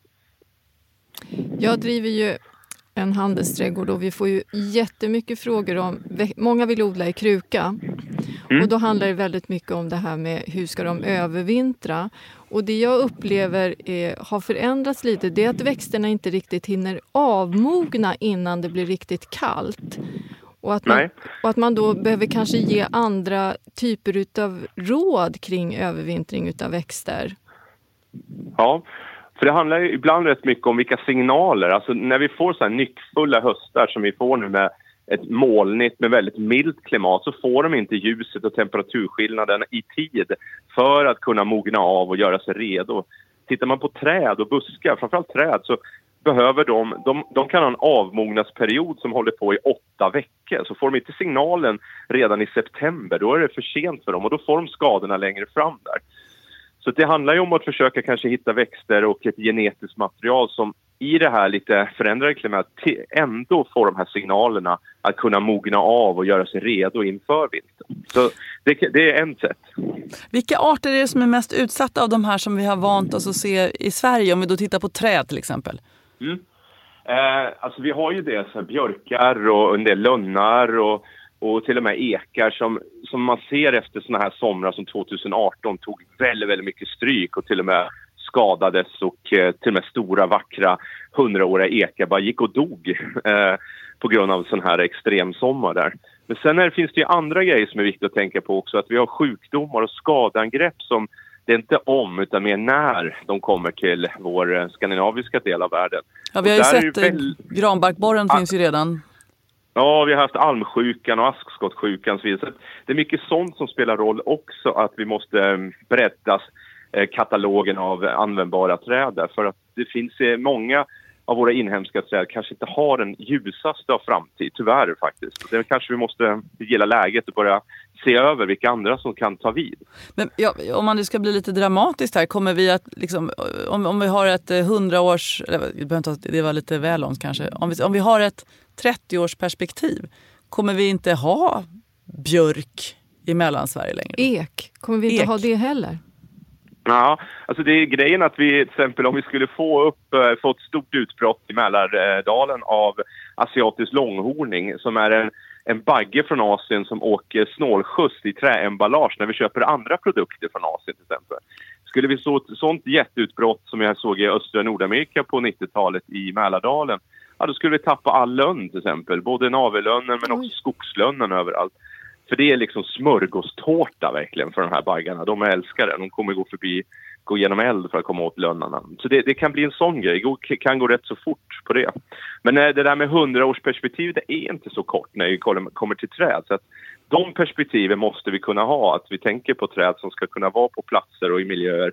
Jag driver ju en handelsträdgård och vi får ju jättemycket frågor om, många vill odla i kruka. Mm. Och då handlar det väldigt mycket om det här med hur ska de övervintra. Och det jag upplever är, har förändrats lite, det är att växterna inte riktigt hinner avmogna innan det blir riktigt kallt. Och att man, och att man då behöver kanske ge andra typer utav råd kring övervintring utav växter. Ja, för det handlar ju ibland rätt mycket om vilka signaler. Alltså när vi får så här nyckfulla höstar som vi får nu med ett molnigt med väldigt milt klimat så får de inte ljuset och temperaturskillnaden i tid för att kunna mogna av och göra sig redo. Tittar man på träd och buskar, framförallt träd, så behöver de, de, de kan ha en avmognadsperiod som håller på i åtta veckor. Så får de inte signalen redan i september, då är det för sent för dem och då får de skadorna längre fram där. Så det handlar ju om att försöka kanske hitta växter och ett genetiskt material som i det här lite förändrade klimatet ändå får de här signalerna att kunna mogna av och göra sig redo inför vintern. Så det, det är en sätt. Vilka arter är det som är mest utsatta av de här som vi har vant oss att se i Sverige, om vi då tittar på träd till exempel? Mm. Eh, alltså vi har ju det så här, björkar och en del lönnar och, och till och med ekar som, som man ser efter såna här somrar som tjugoarton tog väldigt, väldigt mycket stryk och till och med skadades och eh, till och med stora vackra hundraåriga ekar bara gick och dog eh, på grund av sån här extremsommar där. Men sen är, finns det ju andra grejer som är viktigt att tänka på också, att vi har sjukdomar och skadeangrepp som det är inte om utan mer när de kommer till vår skandinaviska del av världen. Ja, vi har ju sett väl... granbarkborren ah. finns ju redan. Ja, vi har haft almsjukan och askskottsjukan och så vidare. Så det är mycket sånt som spelar roll också, att vi måste breddas katalogen av användbara träd. För att det finns många av våra inhemska träd kanske inte har den ljusaste av framtid, tyvärr faktiskt. Det kanske vi måste gilla läget och börja se över vilka andra som kan ta vid. Men ja, om man nu ska bli lite dramatiskt här, kommer vi att liksom, om, om vi har ett hundraårs, eller det var lite väl långt kanske, om vi, om vi har ett trettio-års perspektiv, kommer vi inte ha björk i Mellansverige längre? Ek, kommer vi inte Ek. ha det heller? Ja, alltså det är grejen att vi till exempel om vi skulle få upp, få ett stort utbrott i Mälardalen av asiatisk långhorning som är en, en bagge från Asien som åker snålskjuts i träemballage när vi köper andra produkter från Asien till exempel. Skulle vi så ett sånt jätteutbrott som jag såg i östra Nordamerika på nittiotalet i Mälardalen, ja, då skulle vi tappa all lönn till exempel, både navellönnen men också skogslönnen överallt. För det är liksom smörgåstårta verkligen för de här baggarna. De älskar det. De kommer gå förbi gå genom eld för att komma åt lönnarna. Så det, det kan bli en sån grej. Det kan gå rätt så fort på det. Men det där med hundraårsperspektiv, det är inte så kort när vi kommer till träd. Så att de perspektiven måste vi kunna ha. Att vi tänker på träd som ska kunna vara på platser och i miljöer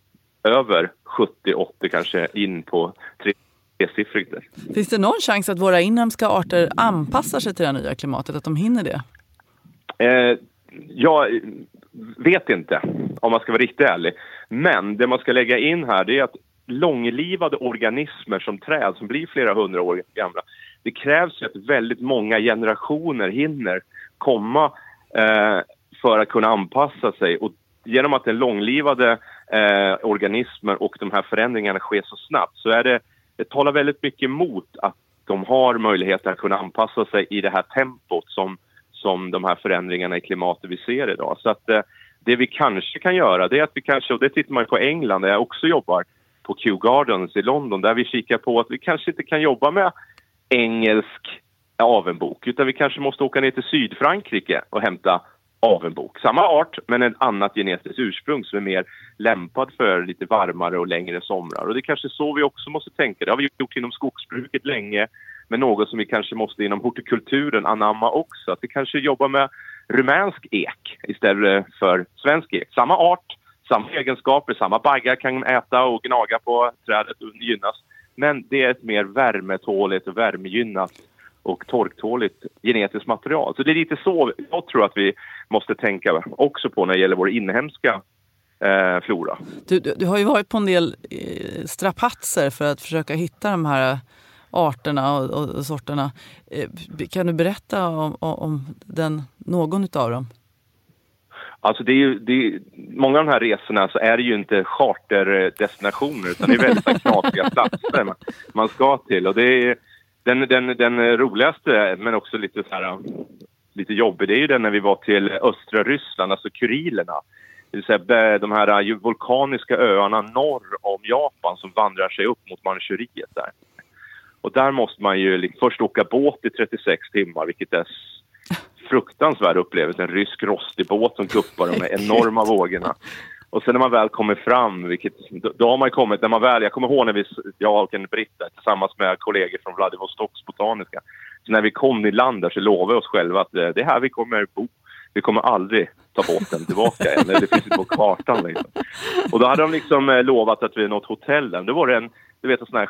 över sjuttio åttio kanske in på tresiffrigt. Finns det någon chans att våra inhemska arter anpassar sig till det nya klimatet? Att de hinner det? Eh, jag vet inte om man ska vara riktigt ärlig. Men det man ska lägga in här, det är att långlivade organismer som träd som blir flera hundra år gamla. Det krävs ju att väldigt många generationer hinner komma eh, för att kunna anpassa sig. Och genom att den långlivade eh, organismer och de här förändringarna sker så snabbt så är det, det talar väldigt mycket emot att de har möjlighet att kunna anpassa sig i det här tempot som, som de här förändringarna i klimatet vi ser idag. Så att eh, det vi kanske kan göra, det är att vi kanske, och det tittar man på England där jag också jobbar, på Kew Gardens i London, där vi kikar på att vi kanske inte kan jobba med engelsk avenbok, utan vi kanske måste åka ner till Sydfrankrike och hämta avenbok. Samma art, men ett annat genetiskt ursprung som är mer lämpad för lite varmare och längre somrar. Och det är kanske så vi också måste tänka. Det har vi gjort inom skogsbruket länge, men något som vi kanske måste inom hortikulturen anamma också. Att vi kanske jobbar med rumänsk ek istället för svensk ek. Samma art, samma egenskaper, samma baggar kan äta och gnaga på trädet och gynnas. Men det är ett mer värmetåligt och värmegynnat och torktåligt genetiskt material. Så det är lite så jag tror att vi måste tänka också på när det gäller vår inhemska eh, flora. Du, du, du har ju varit på en del eh, strapatser för att försöka hitta de här arterna och, och, och sorterna. Eh, kan du berätta om, om den, någon utav dem? Alltså det är ju, det är, många av de här resorna så är det ju inte charterdestinationer utan det är väldigt knasiga platser man, man ska till. Och det är den, den, den roligaste men också lite så här, lite jobbig, det är ju den när vi var till östra Ryssland, alltså Kurilerna. Det vill säga de här vulkaniska öarna norr om Japan som vandrar sig upp mot Manchuriet där. Och där måste man ju liksom först åka båt i trettiosex timmar, vilket är fruktansvärd upplevelse. En rysk rostig båt som guppar de här enorma vågorna. Och sen när man väl kommer fram, vilket, då har man kommit, när man väl, jag kommer ihåg när vi, jag och en britta tillsammans med kollegor från Vladivostoks botaniska. Så när vi kom i land där så lovade vi oss själva att det är här vi kommer bo. Vi kommer aldrig ta båten tillbaka än. Det finns inte på kartan liksom. Och då hade de liksom lovat att vi är något hotell där. Det var en, du vet, en sån här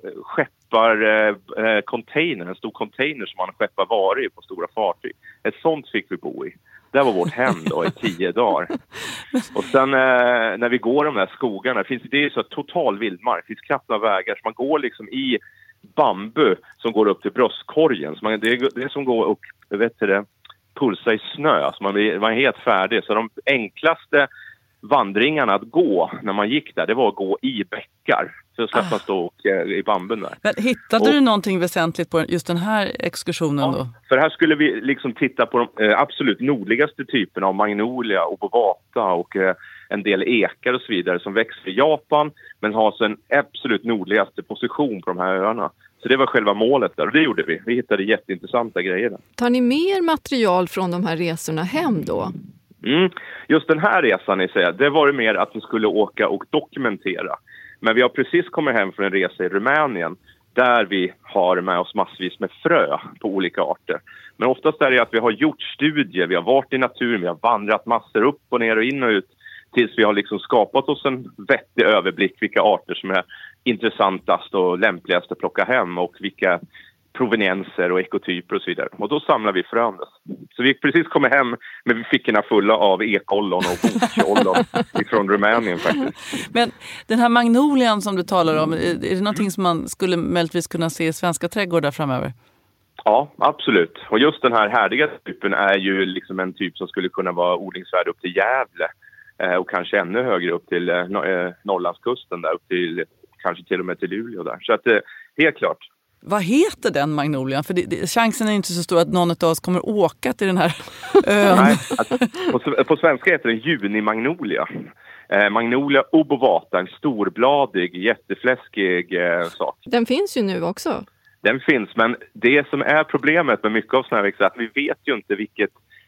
skeppar eh, container, en stor container som man skeppar varor i på stora fartyg. Ett sånt fick vi bo i. Det var vårt hem då i tio dagar. Och sen eh, när vi går de där skogarna, finns det är så total vildmark. Det finns knappt några vägar. Så man går liksom i bambu som går upp till bröstkorgen. Så man, det, är, det är som går upp, vet du det, pulsa i snö. Så man, blir, man är helt färdig. Så de enklaste vandringarna att gå när man gick där, det var att gå i bäckar. Så släppte man stå och, eh, i bambun där. Men hittade och, du någonting väsentligt på just den här exkursionen ja, då? För här skulle vi liksom titta på de eh, absolut nordligaste typerna av magnolia, obovata och eh, en del ekar och så vidare som växer i Japan men har så en absolut nordligaste position på de här öarna. Så det var själva målet där och det gjorde vi. Vi hittade jätteintressanta grejer där. Tar ni mer material från de här resorna hem då? Mm. Just den här resan i sig, det var det mer att vi skulle åka och dokumentera. Men vi har precis kommit hem från en resa i Rumänien där vi har med oss massvis med frö på olika arter. Men oftast är det att vi har gjort studier, vi har varit i naturen, vi har vandrat massor upp och ner och in och ut tills vi har liksom skapat oss en vettig överblick vilka arter som är intressantast och lämpligast att plocka hem och vilka provenienser och ekotyper och så vidare. Och då samlar vi frön. Så vi precis kommer hem med fickorna fulla av ekollon och botjollon från Rumänien faktiskt. Men den här magnolian som du talar om, är det någonting som man skulle möjligtvis kunna se i svenska trädgårdar framöver? Ja, absolut. Och just den här härdiga typen är ju liksom en typ som skulle kunna vara odlingsvärd upp till Gävle eh, och kanske ännu högre upp till eh, Norrlandskusten där, upp till kanske till och med till Luleå där. Så att eh, helt klart. Vad heter den magnolian? För det, det, chansen är inte så stor att någon av oss kommer åka till den här ön. Nej, att, på, på svenska heter det junimagnolia. Eh, magnolia obovata, en storbladig, jättefläskig eh, sak. Den finns ju nu också. Den finns, men det som är problemet med mycket av sådana här växter är att vi vet ju inte vilket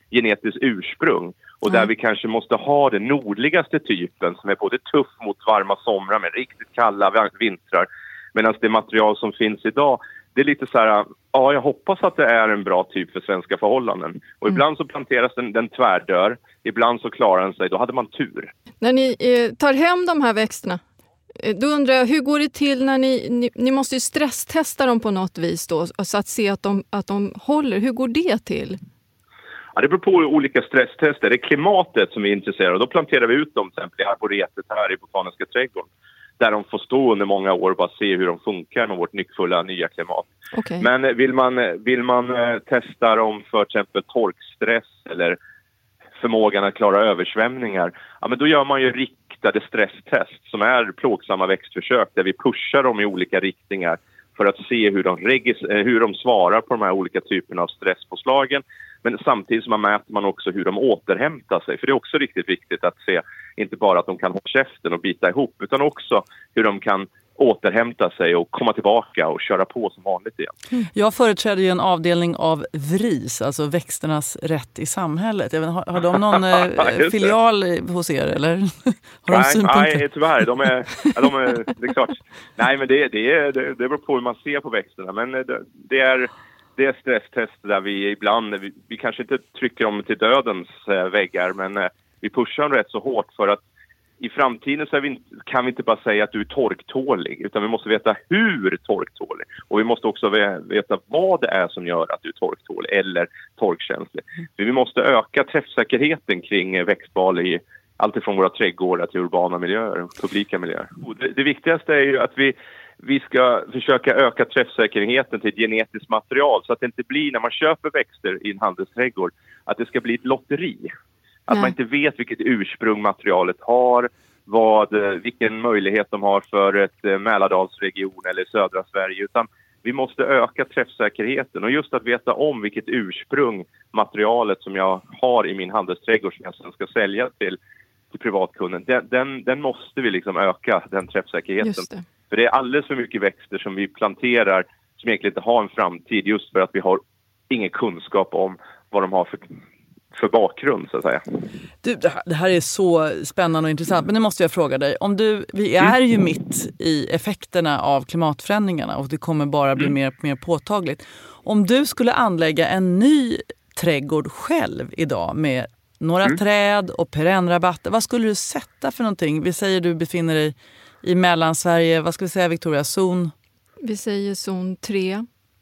genetiskt ursprung. Och där vi kanske måste ha den nordligaste typen som är både tuff mot varma somrar med riktigt kalla vintrar. Medan det material som finns idag, det är lite så här, ja jag hoppas att det är en bra typ för svenska förhållanden. Och mm. ibland så planteras den, den tvärdör, ibland så klarar den sig, då hade man tur. När ni eh, tar hem de här växterna, då undrar jag, hur går det till när ni, ni, ni måste ju stresstesta dem på något vis då, så att se att de, att de håller. Hur går det till? Ja, det beror på olika stresstester. Det är klimatet som vi är intresserade av. Då planterar vi ut dem till exempel i arboretet här i Botaniska trädgården. Där de får stå under många år och bara se hur de funkar med vårt nyckfulla nya klimat. Okay. Men vill man, vill man testa dem för till exempel torkstress eller förmågan att klara översvämningar, ja, men då gör man ju riktade stresstest som är plågsamma växtförsök där vi pushar dem i olika riktningar för att se hur de, regis- hur de svarar på de här olika typerna av stresspåslagen. Men samtidigt så mäter man också hur de återhämtar sig. För det är också riktigt viktigt att se, inte bara att de kan hålla käften och bita ihop, utan också hur de kan återhämta sig och komma tillbaka och köra på som vanligt igen. Mm. Jag företräder ju en avdelning av V R I S, alltså växternas rätt i samhället. Jag vet, har, har de någon eh, filial hos er, eller har de nej, synpunkter? Nej, tyvärr. De är, ja, de är, det är klart. Nej, men det, det, är, det, det beror på hur man ser på växterna. Men det, det är... Det är stresstester där vi ibland, vi, vi kanske inte trycker dem till dödens eh, väggar, men eh, vi pushar dem rätt så hårt för att i framtiden så är vi, kan vi inte bara säga att du är torktålig, utan vi måste veta hur torktålig. Och vi måste också veta vad det är som gör att du är torktålig eller torkkänslig. För vi måste öka träffsäkerheten kring växtval i allt ifrån våra trädgårdar till urbana miljöer, publika miljöer. Och det, det viktigaste är ju att vi Vi ska försöka öka träffsäkerheten till genetiskt material så att det inte blir, när man köper växter i en handelsträdgård, att det ska bli ett lotteri. Att Nej. man inte vet vilket ursprung materialet har, vad, vilken möjlighet de har för ett Mälardalsregion eller södra Sverige, utan vi måste öka träffsäkerheten. Och just att veta om vilket ursprung materialet som jag har i min handelsträdgård som jag sen ska sälja till, till privatkunden, den, den, den måste vi liksom öka, den träffsäkerheten. Just det. För det är alldeles för mycket växter som vi planterar som egentligen inte har en framtid just för att vi har ingen kunskap om vad de har för, för bakgrund så att säga. Du, det här är så spännande och intressant, men nu måste jag fråga dig. Om du, vi är ju mitt i effekterna av klimatförändringarna och det kommer bara bli mm. mer och mer påtagligt. Om du skulle anlägga en ny trädgård själv idag med några mm. träd och perennrabatter, vad skulle du sätta för någonting? Vi säger du befinner dig i Mellansverige, vad ska vi säga Victoria, zon? Vi säger zon tre.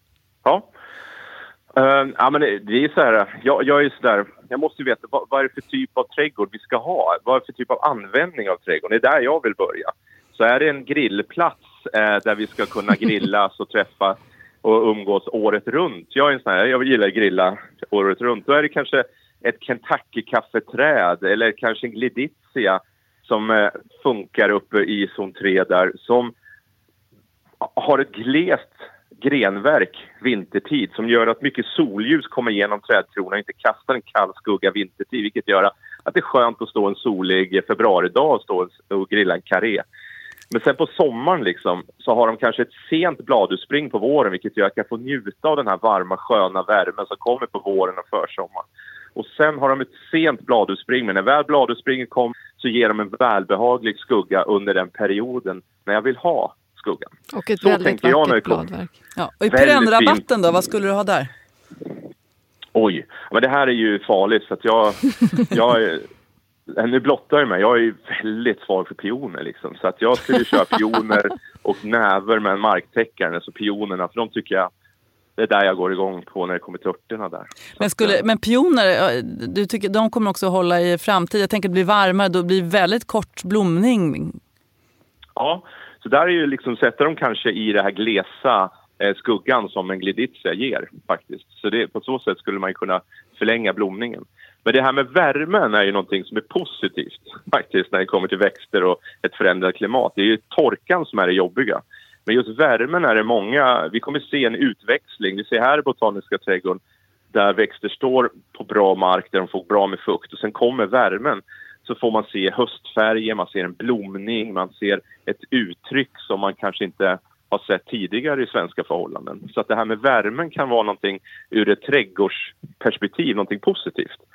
Ja. Uh, ja men det, det är så här, jag, jag är så där, jag måste ju veta vad, vad är det för typ av trädgård vi ska ha? Vad är det för typ av användning av trädgården? Det är där jag vill börja. Så är det en grillplats eh, där vi ska kunna grillas och träffa och umgås året runt. Jag är en sån här, jag gillar att grilla året runt. Då är det kanske ett Kentucky-kaffeträd eller kanske en glidizia som eh, funkar uppe i zon tre där, som har ett glest grenverk vintertid som gör att mycket solljus kommer igenom trädkronan och inte kastar en kall skugga vintertid, vilket gör att det är skönt att stå en solig februaridag och stå och grilla en karré. Men sen på sommaren liksom, så har de kanske ett sent bladutspring på våren, vilket gör att jag får njuta av den här varma sköna värmen som kommer på våren och försommaren. Och sen har de ett sent bladutspring, men när väl bladutspringen kom så ger de en välbehaglig skugga under den perioden när jag vill ha skuggan. Och ett så väldigt vackert bladverk. Ja, och i perennrabatten då, vad skulle du ha där? Oj, men det här är ju farligt så att jag, jag nu blottar jag mig, jag är ju väldigt svag för pioner liksom, så att jag skulle köra pioner och näver med en marktäckare, så pionerna, för de tycker jag, det är där jag går igång på när det kommer till örterna där. Men, skulle, men pioner, du tycker de kommer också hålla i framtiden? Jag tänker att det blir varmare, då blir väldigt kort blomning. Ja, så där är ju liksom, sätter de kanske i det här glesa eh, skuggan som en glidizia ger faktiskt. Så det, på så sätt skulle man kunna förlänga blomningen. Men det här med värmen är ju någonting som är positivt faktiskt när det kommer till växter och ett förändrat klimat. Det är ju torkan som är det jobbiga. Men just värmen är det många, vi kommer se en utväxling. Vi ser här i Botaniska trädgården där växter står på bra mark där de får bra med fukt. Och sen kommer värmen, så får man se höstfärger, man ser en blomning, man ser ett uttryck som man kanske inte har sett tidigare i svenska förhållanden. Så att det här med värmen kan vara någonting ur ett trädgårdsperspektiv, någonting positivt.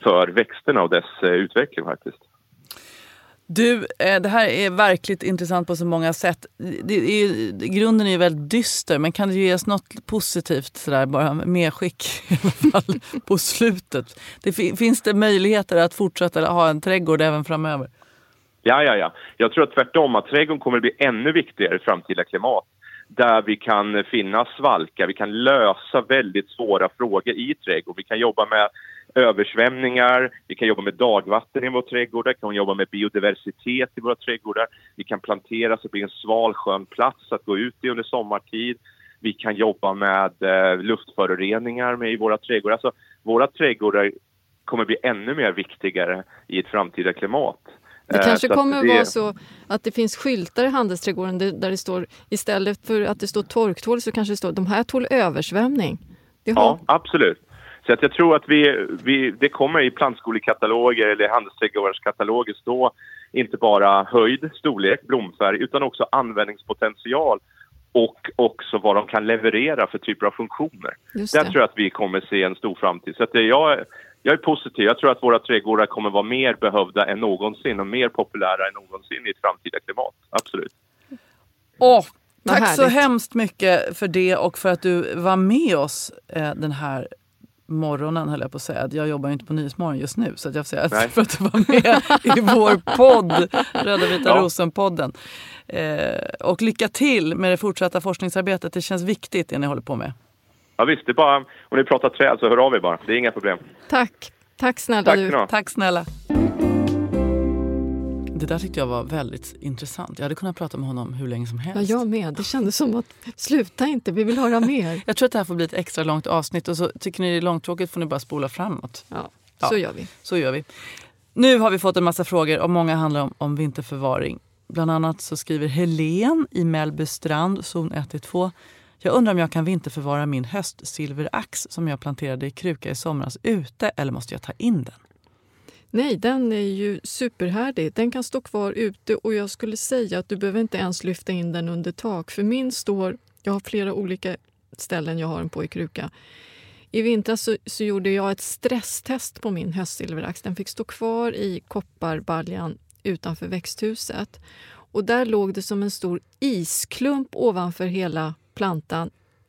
för växterna och dess eh, utveckling faktiskt. Du, det här är verkligt intressant på så många sätt. Det är, grunden är ju väldigt dyster, men kan det ge oss något positivt sådär, bara medskick i alla fall på slutet? Det, finns det möjligheter att fortsätta ha en trädgård även framöver? Ja, ja, ja. Jag tror att tvärtom att trädgården kommer att bli ännu viktigare i framtida klimat. Där vi kan finna svalka, vi kan lösa väldigt svåra frågor i trädgården. Vi kan jobba med översvämningar, vi kan jobba med dagvatten i våra trädgårdar, vi kan jobba med biodiversitet i våra trädgårdar. Vi kan plantera så det blir en sval skön plats att gå ut i under sommartid. Vi kan jobba med eh, luftföroreningar med i våra trädgårdar. Alltså, våra trädgårdar kommer bli ännu mer viktigare i ett framtida klimat. Det kanske så kommer att det... vara så att det finns skyltar i handelsträdgården där det står, istället för att det står torktål så kanske det står de här tål översvämning. Det har... Ja, absolut. Så att jag tror att vi, vi, det kommer i plantskolekataloger eller handelsträdgårdskataloger stå inte bara höjd, storlek, blomfärg utan också användningspotential och också vad de kan leverera för typer av funktioner. Där tror jag att vi kommer se en stor framtid. Så att det, jag, jag är positiv. Jag tror att våra trädgårdar kommer vara mer behövda än någonsin och mer populära än någonsin i ett framtida klimat. Absolut. Åh, tack så hemskt mycket för det och för att du var med oss eh, den här morgonen, höll jag på att säga. Jag jobbar inte på Nyhetsmorgon just nu, så att jag får säga att för att du var med i vår podd, Röda Vita ja. Rosen-podden. Eh, och lycka till med det fortsatta forskningsarbetet. Det känns viktigt det ni håller på med. Ja visst, det är bara, om ni pratar träd så hör av er bara. Det är inga problem. Tack. Tack snälla Tack, du. Tack, Tack snälla. Det där tyckte jag var väldigt intressant. Jag hade kunnat prata med honom hur länge som helst. Ja, jag med. Det kändes som att sluta inte, vi vill höra mer. Jag tror att det här får bli ett extra långt avsnitt och så tycker ni det är långtråkigt får ni bara spola framåt. Ja, så ja, gör vi. Så gör vi. Nu har vi fått en massa frågor och många handlar om, om vinterförvaring. Bland annat så skriver Helen i Mellbystrand, zon ett till två. Jag undrar om jag kan vinterförvara min höstsilverax som jag planterade i kruka i somras ute eller måste jag ta in den? Nej, den är ju superhärdig. Den kan stå kvar ute och jag skulle säga att du behöver inte ens lyfta in den under tak. För min står, jag har flera olika ställen jag har den på i kruka. I vintras så, så gjorde jag ett stresstest på min höstsilverax. Den fick stå kvar i kopparbaljan utanför växthuset. Och där låg det som en stor isklump ovanför hela plantan.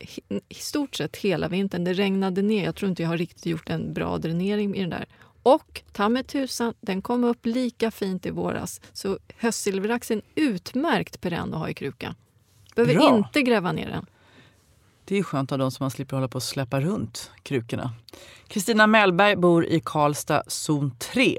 I stort sett hela vintern. Det regnade ner. Jag tror inte jag har riktigt gjort en bra dränering i den där. Och ta med tusan, den kom upp lika fint i våras. Så höstsilverax är en utmärkt perenn att ha i kruka. Behöver Bra. inte gräva ner den. Det är skönt av de som man slipper hålla på att släppa runt krukorna. Kristina Mellberg bor i Karlstad, zon tre.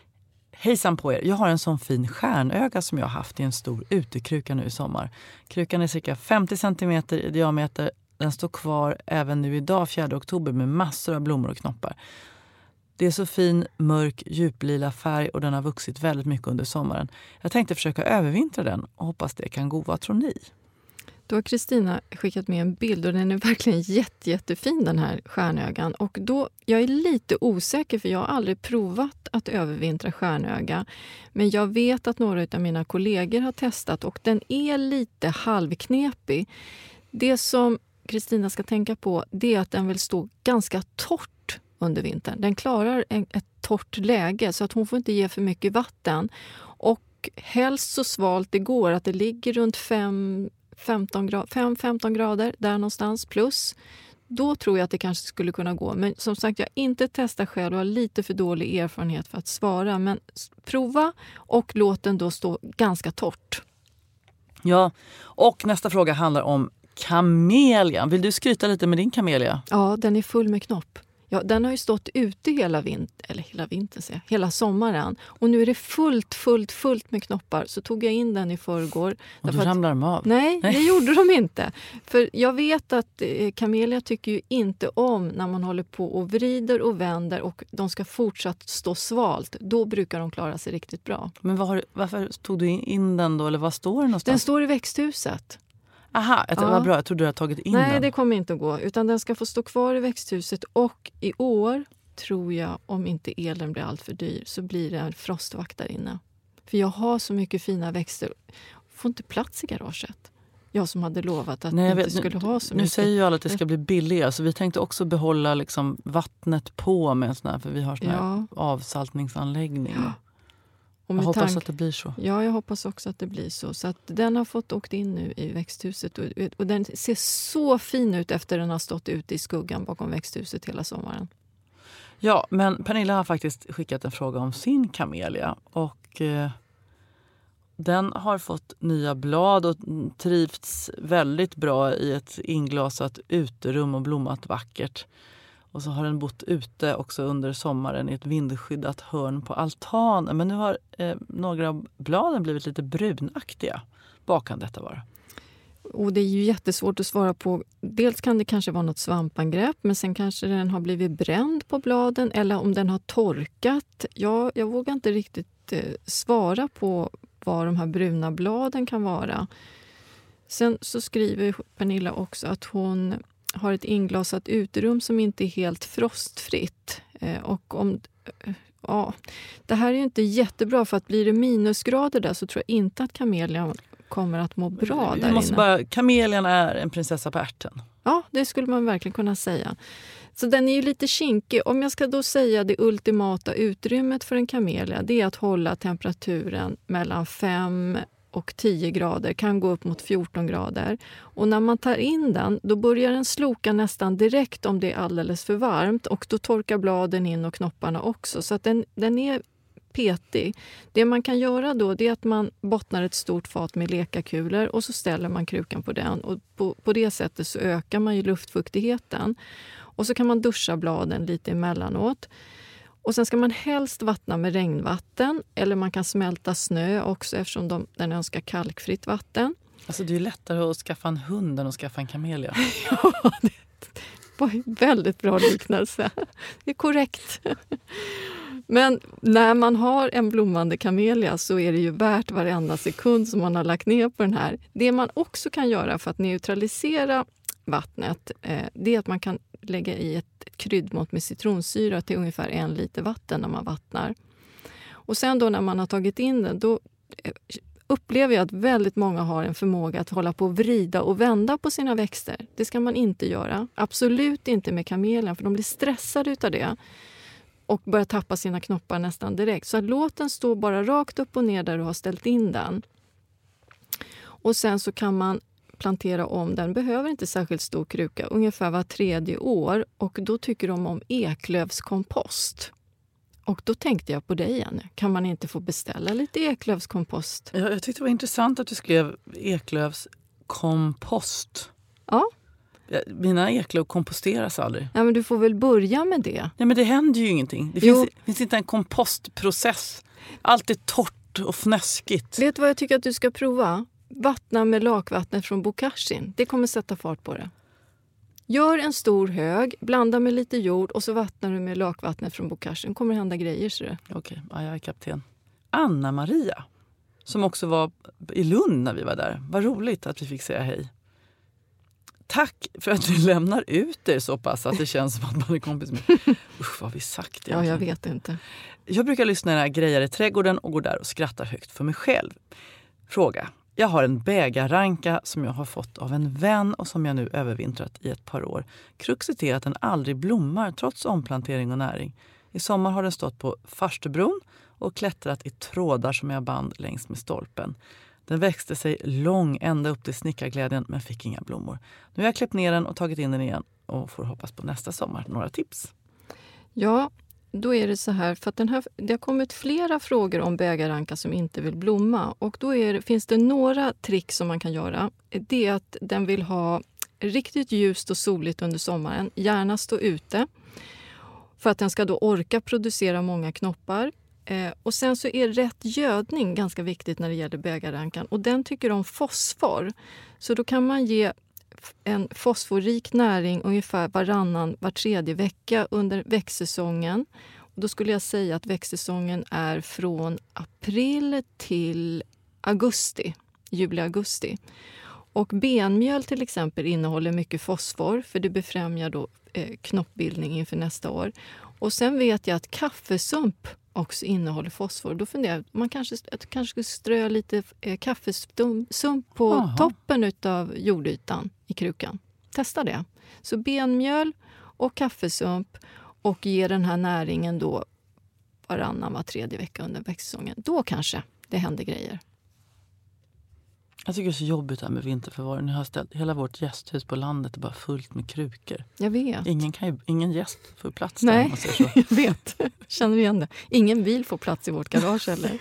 Hejsan på er, jag har en sån fin stjärnöga som jag har haft i en stor utekruka nu i sommar. Krukan är cirka femtio centimeter i diameter. Den står kvar även nu idag, fjärde oktober, med massor av blommor och knoppar. Det är så fin, mörk, djuplila färg och den har vuxit väldigt mycket under sommaren. Jag tänkte försöka övervintra den och hoppas det kan gå. Vad tror ni? Då har Kristina skickat med en bild och den är verkligen jätte, jättefin den här stjärnögan. Och då, jag är lite osäker för jag har aldrig provat att övervintra stjärnöga. Men jag vet att några av mina kollegor har testat och den är lite halvknepig. Det som Kristina ska tänka på det är att den vill stå ganska torrt under vintern. Den klarar en, ett torrt läge så att hon får inte ge för mycket vatten. Och helst så svalt det går att det ligger runt fem till femton grader där någonstans plus. Då tror jag att det kanske skulle kunna gå. Men som sagt, jag har inte testat själv och har lite för dålig erfarenhet för att svara. Men prova och låt den då stå ganska torrt. Ja, och nästa fråga handlar om kamelian. Vill du skryta lite med din kamelia? Ja, den är full med knopp. Ja, den har ju stått ute hela vintern, eller hela vintern säger jag, hela sommaren. Och nu är det fullt, fullt, fullt med knoppar. Så tog jag in den i förrgår. Och då ramlar de av? Nej, nej, det gjorde de inte. För jag vet att eh, kamelia tycker ju inte om när man håller på och vrider och vänder och de ska fortsatt stå svalt. Då brukar de klara sig riktigt bra. Men vad har, varför tog du in den då? Eller vad står den någonstans? Den står i växthuset. Aha, det var ja. bra. Jag trodde du hade tagit in Nej, den. Nej, det kommer inte att gå. Utan den ska få stå kvar i växthuset. Och i år tror jag, om inte elen blir allt för dyr, så blir det en frostvakt där inne. För jag har så mycket fina växter. Får inte plats i garaget. Jag som hade lovat att Nej, det inte vet, skulle nu, ha så nu mycket. säger ju alla att det ska bli billigare. Så vi tänkte också behålla liksom vattnet på med en sån här. För vi har sån här Ja. avsaltningsanläggning. Ja. Och Jag med hoppas tank- att det blir så. Ja, jag hoppas också att det blir så. Så att den har fått åkt in nu i växthuset. Och, och den ser så fin ut efter den har stått ute i skuggan bakom växthuset hela sommaren. Ja, men Pernilla har faktiskt skickat en fråga om sin kamelia. Och eh, den har fått nya blad och trivts väldigt bra i ett inglasat uterum och blommat vackert. Och så har den bott ute också under sommaren i ett vindskyddat hörn på altanen. Men nu har eh, några av bladen blivit lite brunaktiga. Vad kan detta vara? Och det är ju jättesvårt att svara på. Dels kan det kanske vara något svampangrepp, men sen kanske den har blivit bränd på bladen eller om den har torkat. Ja, jag vågar inte riktigt eh, svara på vad de här bruna bladen kan vara. Sen så skriver Pernilla också att hon har ett inglasat uterum som inte är helt frostfritt. Eh, och om, eh, ja, det här är ju inte jättebra, för att blir det minusgrader där så tror jag inte att kamelian kommer att må bra där Vi måste inne. bara, kamelian är en prinsessa på ärten. Ja, det skulle man verkligen kunna säga. Så den är ju lite kinkig. Om jag ska då säga det ultimata utrymmet för en kamelia, det är att hålla temperaturen mellan fem och tio grader, kan gå upp mot fjorton grader. Och när man tar in den, då börjar den sloka nästan direkt om det är alldeles för varmt, och då torkar bladen in och knopparna också. Så att den, den är petig. Det man kan göra då, det är att man bottnar ett stort fat med lekakulor och så ställer man krukan på den. Och på, på det sättet så ökar man ju luftfuktigheten. Och så kan man duscha bladen lite emellanåt. Och sen ska man helst vattna med regnvatten, eller man kan smälta snö också eftersom de, den önskar kalkfritt vatten. Alltså det är ju lättare att skaffa en hund än att skaffa en kamelia. Ja, det var en väldigt bra liknelse. Det är korrekt. Men när man har en blommande kamelia så är det ju värt varenda sekund som man har lagt ner på den här. Det man också kan göra för att neutralisera vattnet, eh, det är att man kan lägga i ett kryddmått med citronsyra till ungefär en liter vatten när man vattnar. Och sen då när man har tagit in den, då upplever jag att väldigt många har en förmåga att hålla på och vrida och vända på sina växter. Det ska man inte göra. Absolut inte med kamelian, för de blir stressade utav det och börjar tappa sina knoppar nästan direkt. Så låt den stå bara rakt upp och ner där du har ställt in den. Och sen så kan man plantera om den. Behöver inte särskilt stor kruka, ungefär var tredje år. Och då tycker de om eklövskompost. Och då tänkte jag på dig, Jenny. Kan man inte få beställa lite eklövskompost? Ja, jag tyckte det var intressant att du skrev eklövskompost. Ja. Mina eklöv komposteras aldrig. Ja, men du får väl börja med det. Nej, men det händer ju ingenting. Det Jo. finns, finns inte en kompostprocess. Allt är torrt och fnöskigt. Vet du vad jag tycker att du ska prova? Vattna med lakvattnet från bokashin. Det kommer sätta fart på det. Gör en stor hög, blanda med lite jord och så vattnar du med lakvattnet från bokashin. Kommer hända grejer, så det. Okej, ja, jag är kapten. Anna-Maria, som också var i Lund när vi var där. Vad roligt att vi fick säga hej. Tack för att du lämnar ut er så pass att det känns som att man är kompis med. Usch, vad har vi sagt egentligen? Ja, jag vet inte. Jag brukar lyssna när jag grejar i trädgården och går där och skrattar högt för mig själv. Fråga. Jag har en bägarranka som jag har fått av en vän och som jag nu övervintrat i ett par år. Kruxet är att den aldrig blommar trots omplantering och näring. I sommar har den stått på Farstubron och klättrat i trådar som jag band längs med stolpen. Den växte sig lång ända upp till snickarglädjen men fick inga blommor. Nu har jag kläppt ner den och tagit in den igen och får hoppas på nästa sommar. Några tips? Ja, då är det så här, för att den här, det har kommit flera frågor om bägarranka som inte vill blomma. Och då är det, finns det några trick som man kan göra. Det är att den vill ha riktigt ljust och soligt under sommaren, gärna stå ute. För att den ska då orka producera många knoppar. Eh, och sen så är rätt gödning ganska viktigt när det gäller bägarrankan. Och den tycker om fosfor. Så då kan man ge en fosforrik näring ungefär varannan, var tredje vecka under växtsäsongen. Och då skulle jag säga att växtsäsongen är från april till augusti, juli-augusti. Och benmjöl till exempel innehåller mycket fosfor, för det befrämjar då eh, knoppbildning inför nästa år. Och sen vet jag att kaffesump också innehåller fosfor. Då funderar jag, man kanske, att kanske skulle strö lite eh, kaffesump på Aha. toppen av jordytan i krukan. Testa det. Så benmjöl och kaffesump och ge den här näringen då varannan var tredje vecka under växtsäsongen. Då kanske det händer grejer. Jag tycker det är så jobbigt här med vinterförvaring. Jag har ställt hela vårt gästhus på landet är bara fullt med krukor. Jag vet. Ingen, kan ju, ingen gäst får plats där. Nej, om man säger så. jag vet. Känner igen det. Ingen bil får plats i vårt garage heller.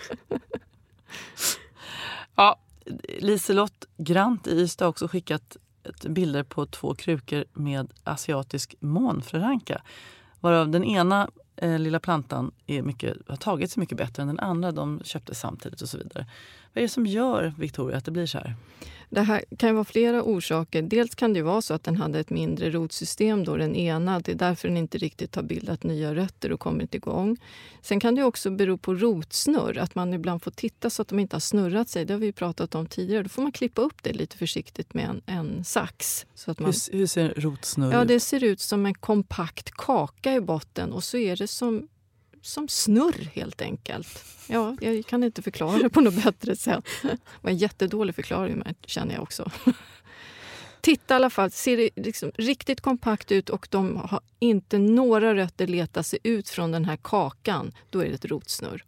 Ja, Liselott Grant i Ystad har också skickat ett bilder på två krukor med asiatisk månfröranka. Varav den ena eh, lilla plantan är mycket, har tagit sig mycket bättre än den andra. De köpte samtidigt och så vidare. Vad är det som gör, Victoria, att det blir så här? Det här kan ju vara flera orsaker. Dels kan det ju vara så att den hade ett mindre rotsystem då, den ena. Det är därför den inte riktigt har bildat nya rötter och kommit igång. Sen kan det också bero på rotsnurr. Att man ibland får titta så att de inte har snurrat sig. Det har vi pratat om tidigare. Då får man klippa upp det lite försiktigt med en, en sax. Så att man... hur, hur ser rotsnurr ut? Ja, det ser ut som en kompakt kaka i botten. Och så är det som... Som snurr helt enkelt. Ja, jag kan inte förklara det på något bättre sätt. Det var en jättedålig förklaring, men känner jag också. Titta i alla fall, ser det liksom riktigt kompakt ut och de har inte några rötter letat sig ut från den här kakan. Då är det ett rotsnurr.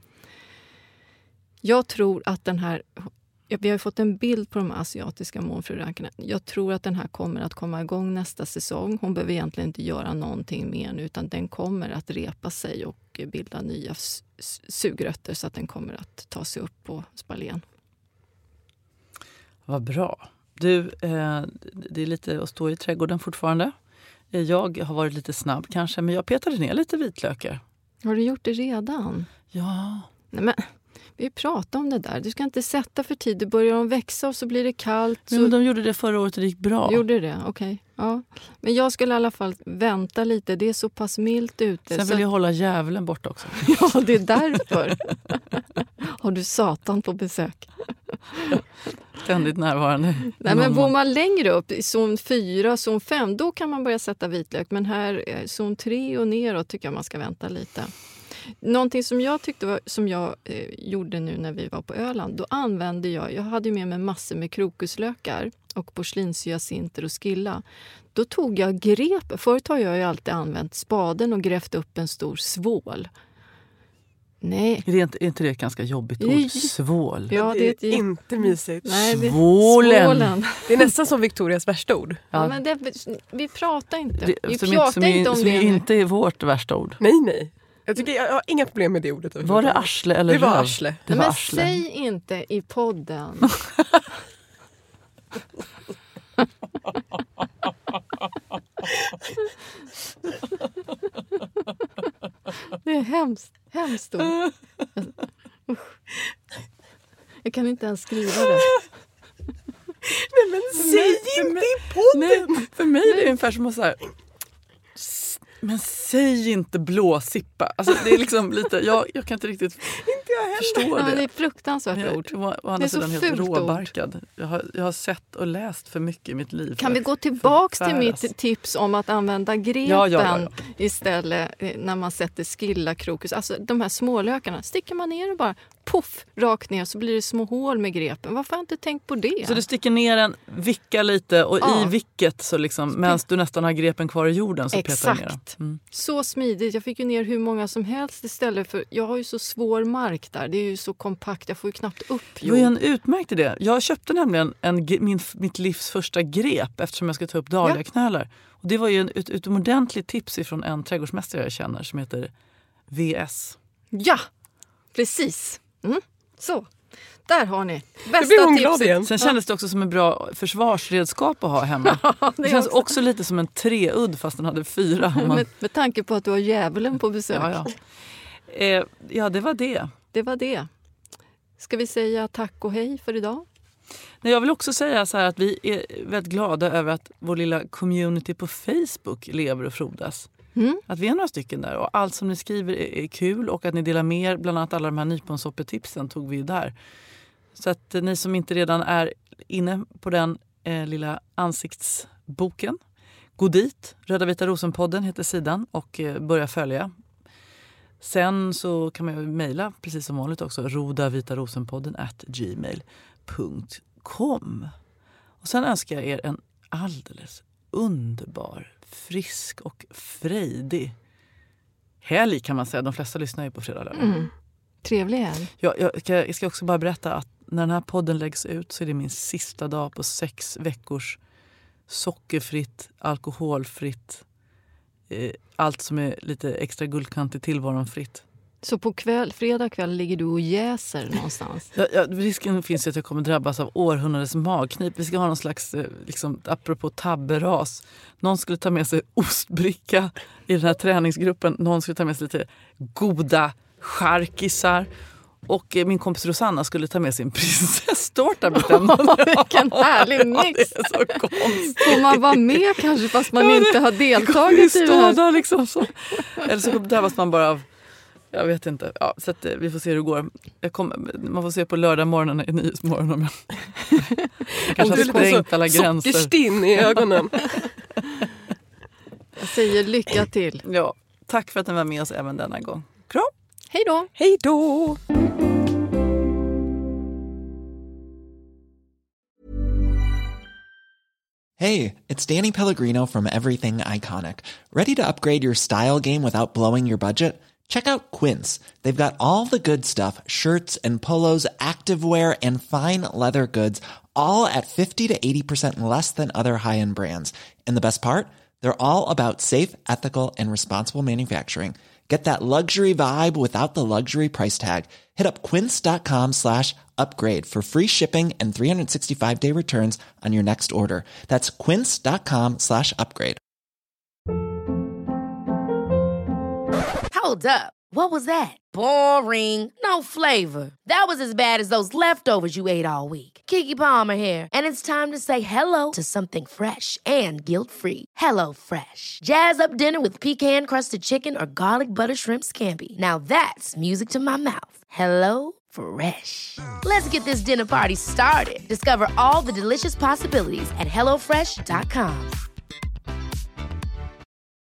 Jag tror att den här... Vi har fått en bild på de asiatiska månfrörankorna. Jag tror att den här kommer att komma igång nästa säsong. Hon behöver egentligen inte göra någonting mer nu, utan den kommer att repa sig och bilda nya sugrötter så att den kommer att ta sig upp på spaljen. Vad bra. Du, eh, det är lite att stå i trädgården fortfarande. Jag har varit lite snabb kanske, men jag petade ner lite vitlökar. Har du gjort det redan? Ja. Nej, men... Vi pratar om det där. Du ska inte sätta för tid. Du börjar de växa och så blir det kallt. Så... Men de gjorde det förra året och det gick bra. Gjorde det? Okej. Okay. Ja. Men jag skulle i alla fall vänta lite. Det är så pass milt ute. Sen vill så... jag hålla djävulen bort också. Ja, det är därför. Har du Satan på besök? Ständigt närvarande. Nej, men bor man längre upp, i zon fyra, zon fem, då kan man börja sätta vitlök. Men här, zon tre och neråt, tycker jag man ska vänta lite. Någonting som jag tyckte var, som jag eh, gjorde nu när vi var på Öland, då använde jag, jag hade med mig massor med krokuslökar och porslinshyacinter och skilla. Då tog jag grep, förut har jag ju alltid använt spaden och grävt upp en stor svål. Nej. Är, det inte, är inte det ett ganska jobbigt ord? Svål. Ja, det är, ett, det är inte mysigt. Nej, det, Svålen. svålen. Det är nästan som Victorias värsta ord. Ja, Ja. men det, vi pratar inte. Det, vi som pratar inte, som inte är, om som det är nu. inte är vårt värsta ord. Nej, nej. Jag, tycker, jag har inga problem med det ordet. Var det arsle eller Det var röv? arsle. Det Nej, var men arsle. säg inte i podden. Det är hemskt, hemskt ord. Usch. Jag kan inte ens skriva det. Nej, men säg inte i podden! Nej, för mig är det ungefär som att så här, s- men säg inte blåsippa. Alltså, det är liksom lite, jag, jag kan inte riktigt Inte jag förstå Ja, det. det är ett fruktansvärt ord. Jag var å Det andra är så sidan helt fult ord. råbarkad. Jag har, jag har sett och läst för mycket i mitt liv. Kan för vi att gå tillbaks till förfäras. mitt tips om att använda grepen Ja, ja, ja, ja. istället eh, när man sätter skilla krokus. Alltså de här smålökarna, sticker man ner och bara puff, rakt ner så blir det små hål med grepen. Varför har jag inte tänkt på det? Så du sticker ner den, vickar lite och Ja. i vicket så liksom, medan du nästan har grepen kvar i jorden så petar du ner den. Exakt. Mm. Så smidigt. Jag fick ju ner hur många som helst istället för... Jag har ju så svår mark där. Det är ju så kompakt. Jag får ju knappt upp Det var ju jord. en utmärkt idé. Jag köpte nämligen en, ge- min, mitt livs första grep eftersom jag ska ta upp dahliaknölar. Och det var ju en, ett utomordentligt tips ifrån en trädgårdsmästare jag känner som heter V S. Ja, precis. Mm. Så, där har ni. Nu Bästa blir hon glad tipset. igen. Sen kändes det också som en bra försvarsredskap att ha hemma. det Det är känns också- också lite som en treudd fast den hade fyra. Om man... med, med tanke på att du har djävulen på besök. ja, ja. Eh, ja, det var det. Det var det. Ska vi säga tack och hej för idag? Nej, jag vill också säga så här att vi är väldigt glada över att vår lilla community på Facebook lever och frodas. Mm. Att vi är några stycken där och allt som ni skriver är, är kul och att ni delar med er, bland annat alla de här nyponsoppetipsen tog vi ju där. Så att eh, ni som inte redan är inne på den eh, lilla ansiktsboken, gå dit. Röda Vita Rosen-podden heter sidan och eh, börja följa. Sen så kan man ju mejla precis som vanligt också, rodavitarosenpodden at gmail punkt com. Och sen önskar jag er en alldeles underbar, frisk och frejdig helg kan man säga. De flesta lyssnar ju på fredag lördag. Mm. Trevlig helg. Jag, jag, ska, jag ska också bara berätta att när den här podden läggs ut så är det min sista dag på sex veckors sockerfritt, alkoholfritt, eh, allt som är lite extra guldkant i tillvaron fritt. Så på kväll, fredag kväll ligger du och jäser någonstans? Ja, ja, risken finns ju att jag kommer drabbas av århundradets magknip. Vi ska ha någon slags, liksom, apropå tabberas. Någon skulle ta med sig ostbricka i den här träningsgruppen. Någon skulle ta med sig lite goda charkisar. Och min kompis Rosanna skulle ta med sin prinsesstårta. Oh, vilken härlig mix! Ja, det är så konstigt. Får man vara med kanske fast man ja, inte har deltagit i det här? Liksom så. Eller så drabbas man bara av, jag vet inte. Ja, så att, vi får se hur det går. Jag kommer, man får se på lördag morgonen i Nyhetsmorgon om jag, jag kanske har sprängt alla gränser. Sockerstinn i ögonen. Jag säger lycka till. Ja, tack för att ni var med oss även denna gång. Kram! Hej då! Hej då! Hey, it's Danny Pellegrino from Everything Iconic. Ready to upgrade your style game without blowing your budget? Check out Quince. They've got all the good stuff, shirts and polos, activewear, and fine leather goods, all at fifty to eighty percent less than other high-end brands. And the best part? They're all about safe, ethical, and responsible manufacturing. Get that luxury vibe without the luxury price tag. Hit up quince.com slash upgrade for free shipping and three sixty-five day returns on your next order. That's quince.com slash upgrade. Hold up. What was that? Boring. No flavor. That was as bad as those leftovers you ate all week. Keke Palmer here, and it's time to say hello to something fresh and guilt-free. Hello Fresh. Jazz up dinner with pecan-crusted chicken or garlic butter shrimp scampi. Now that's music to my mouth. Hello Fresh. Let's get this dinner party started. Discover all the delicious possibilities at hello fresh dot com.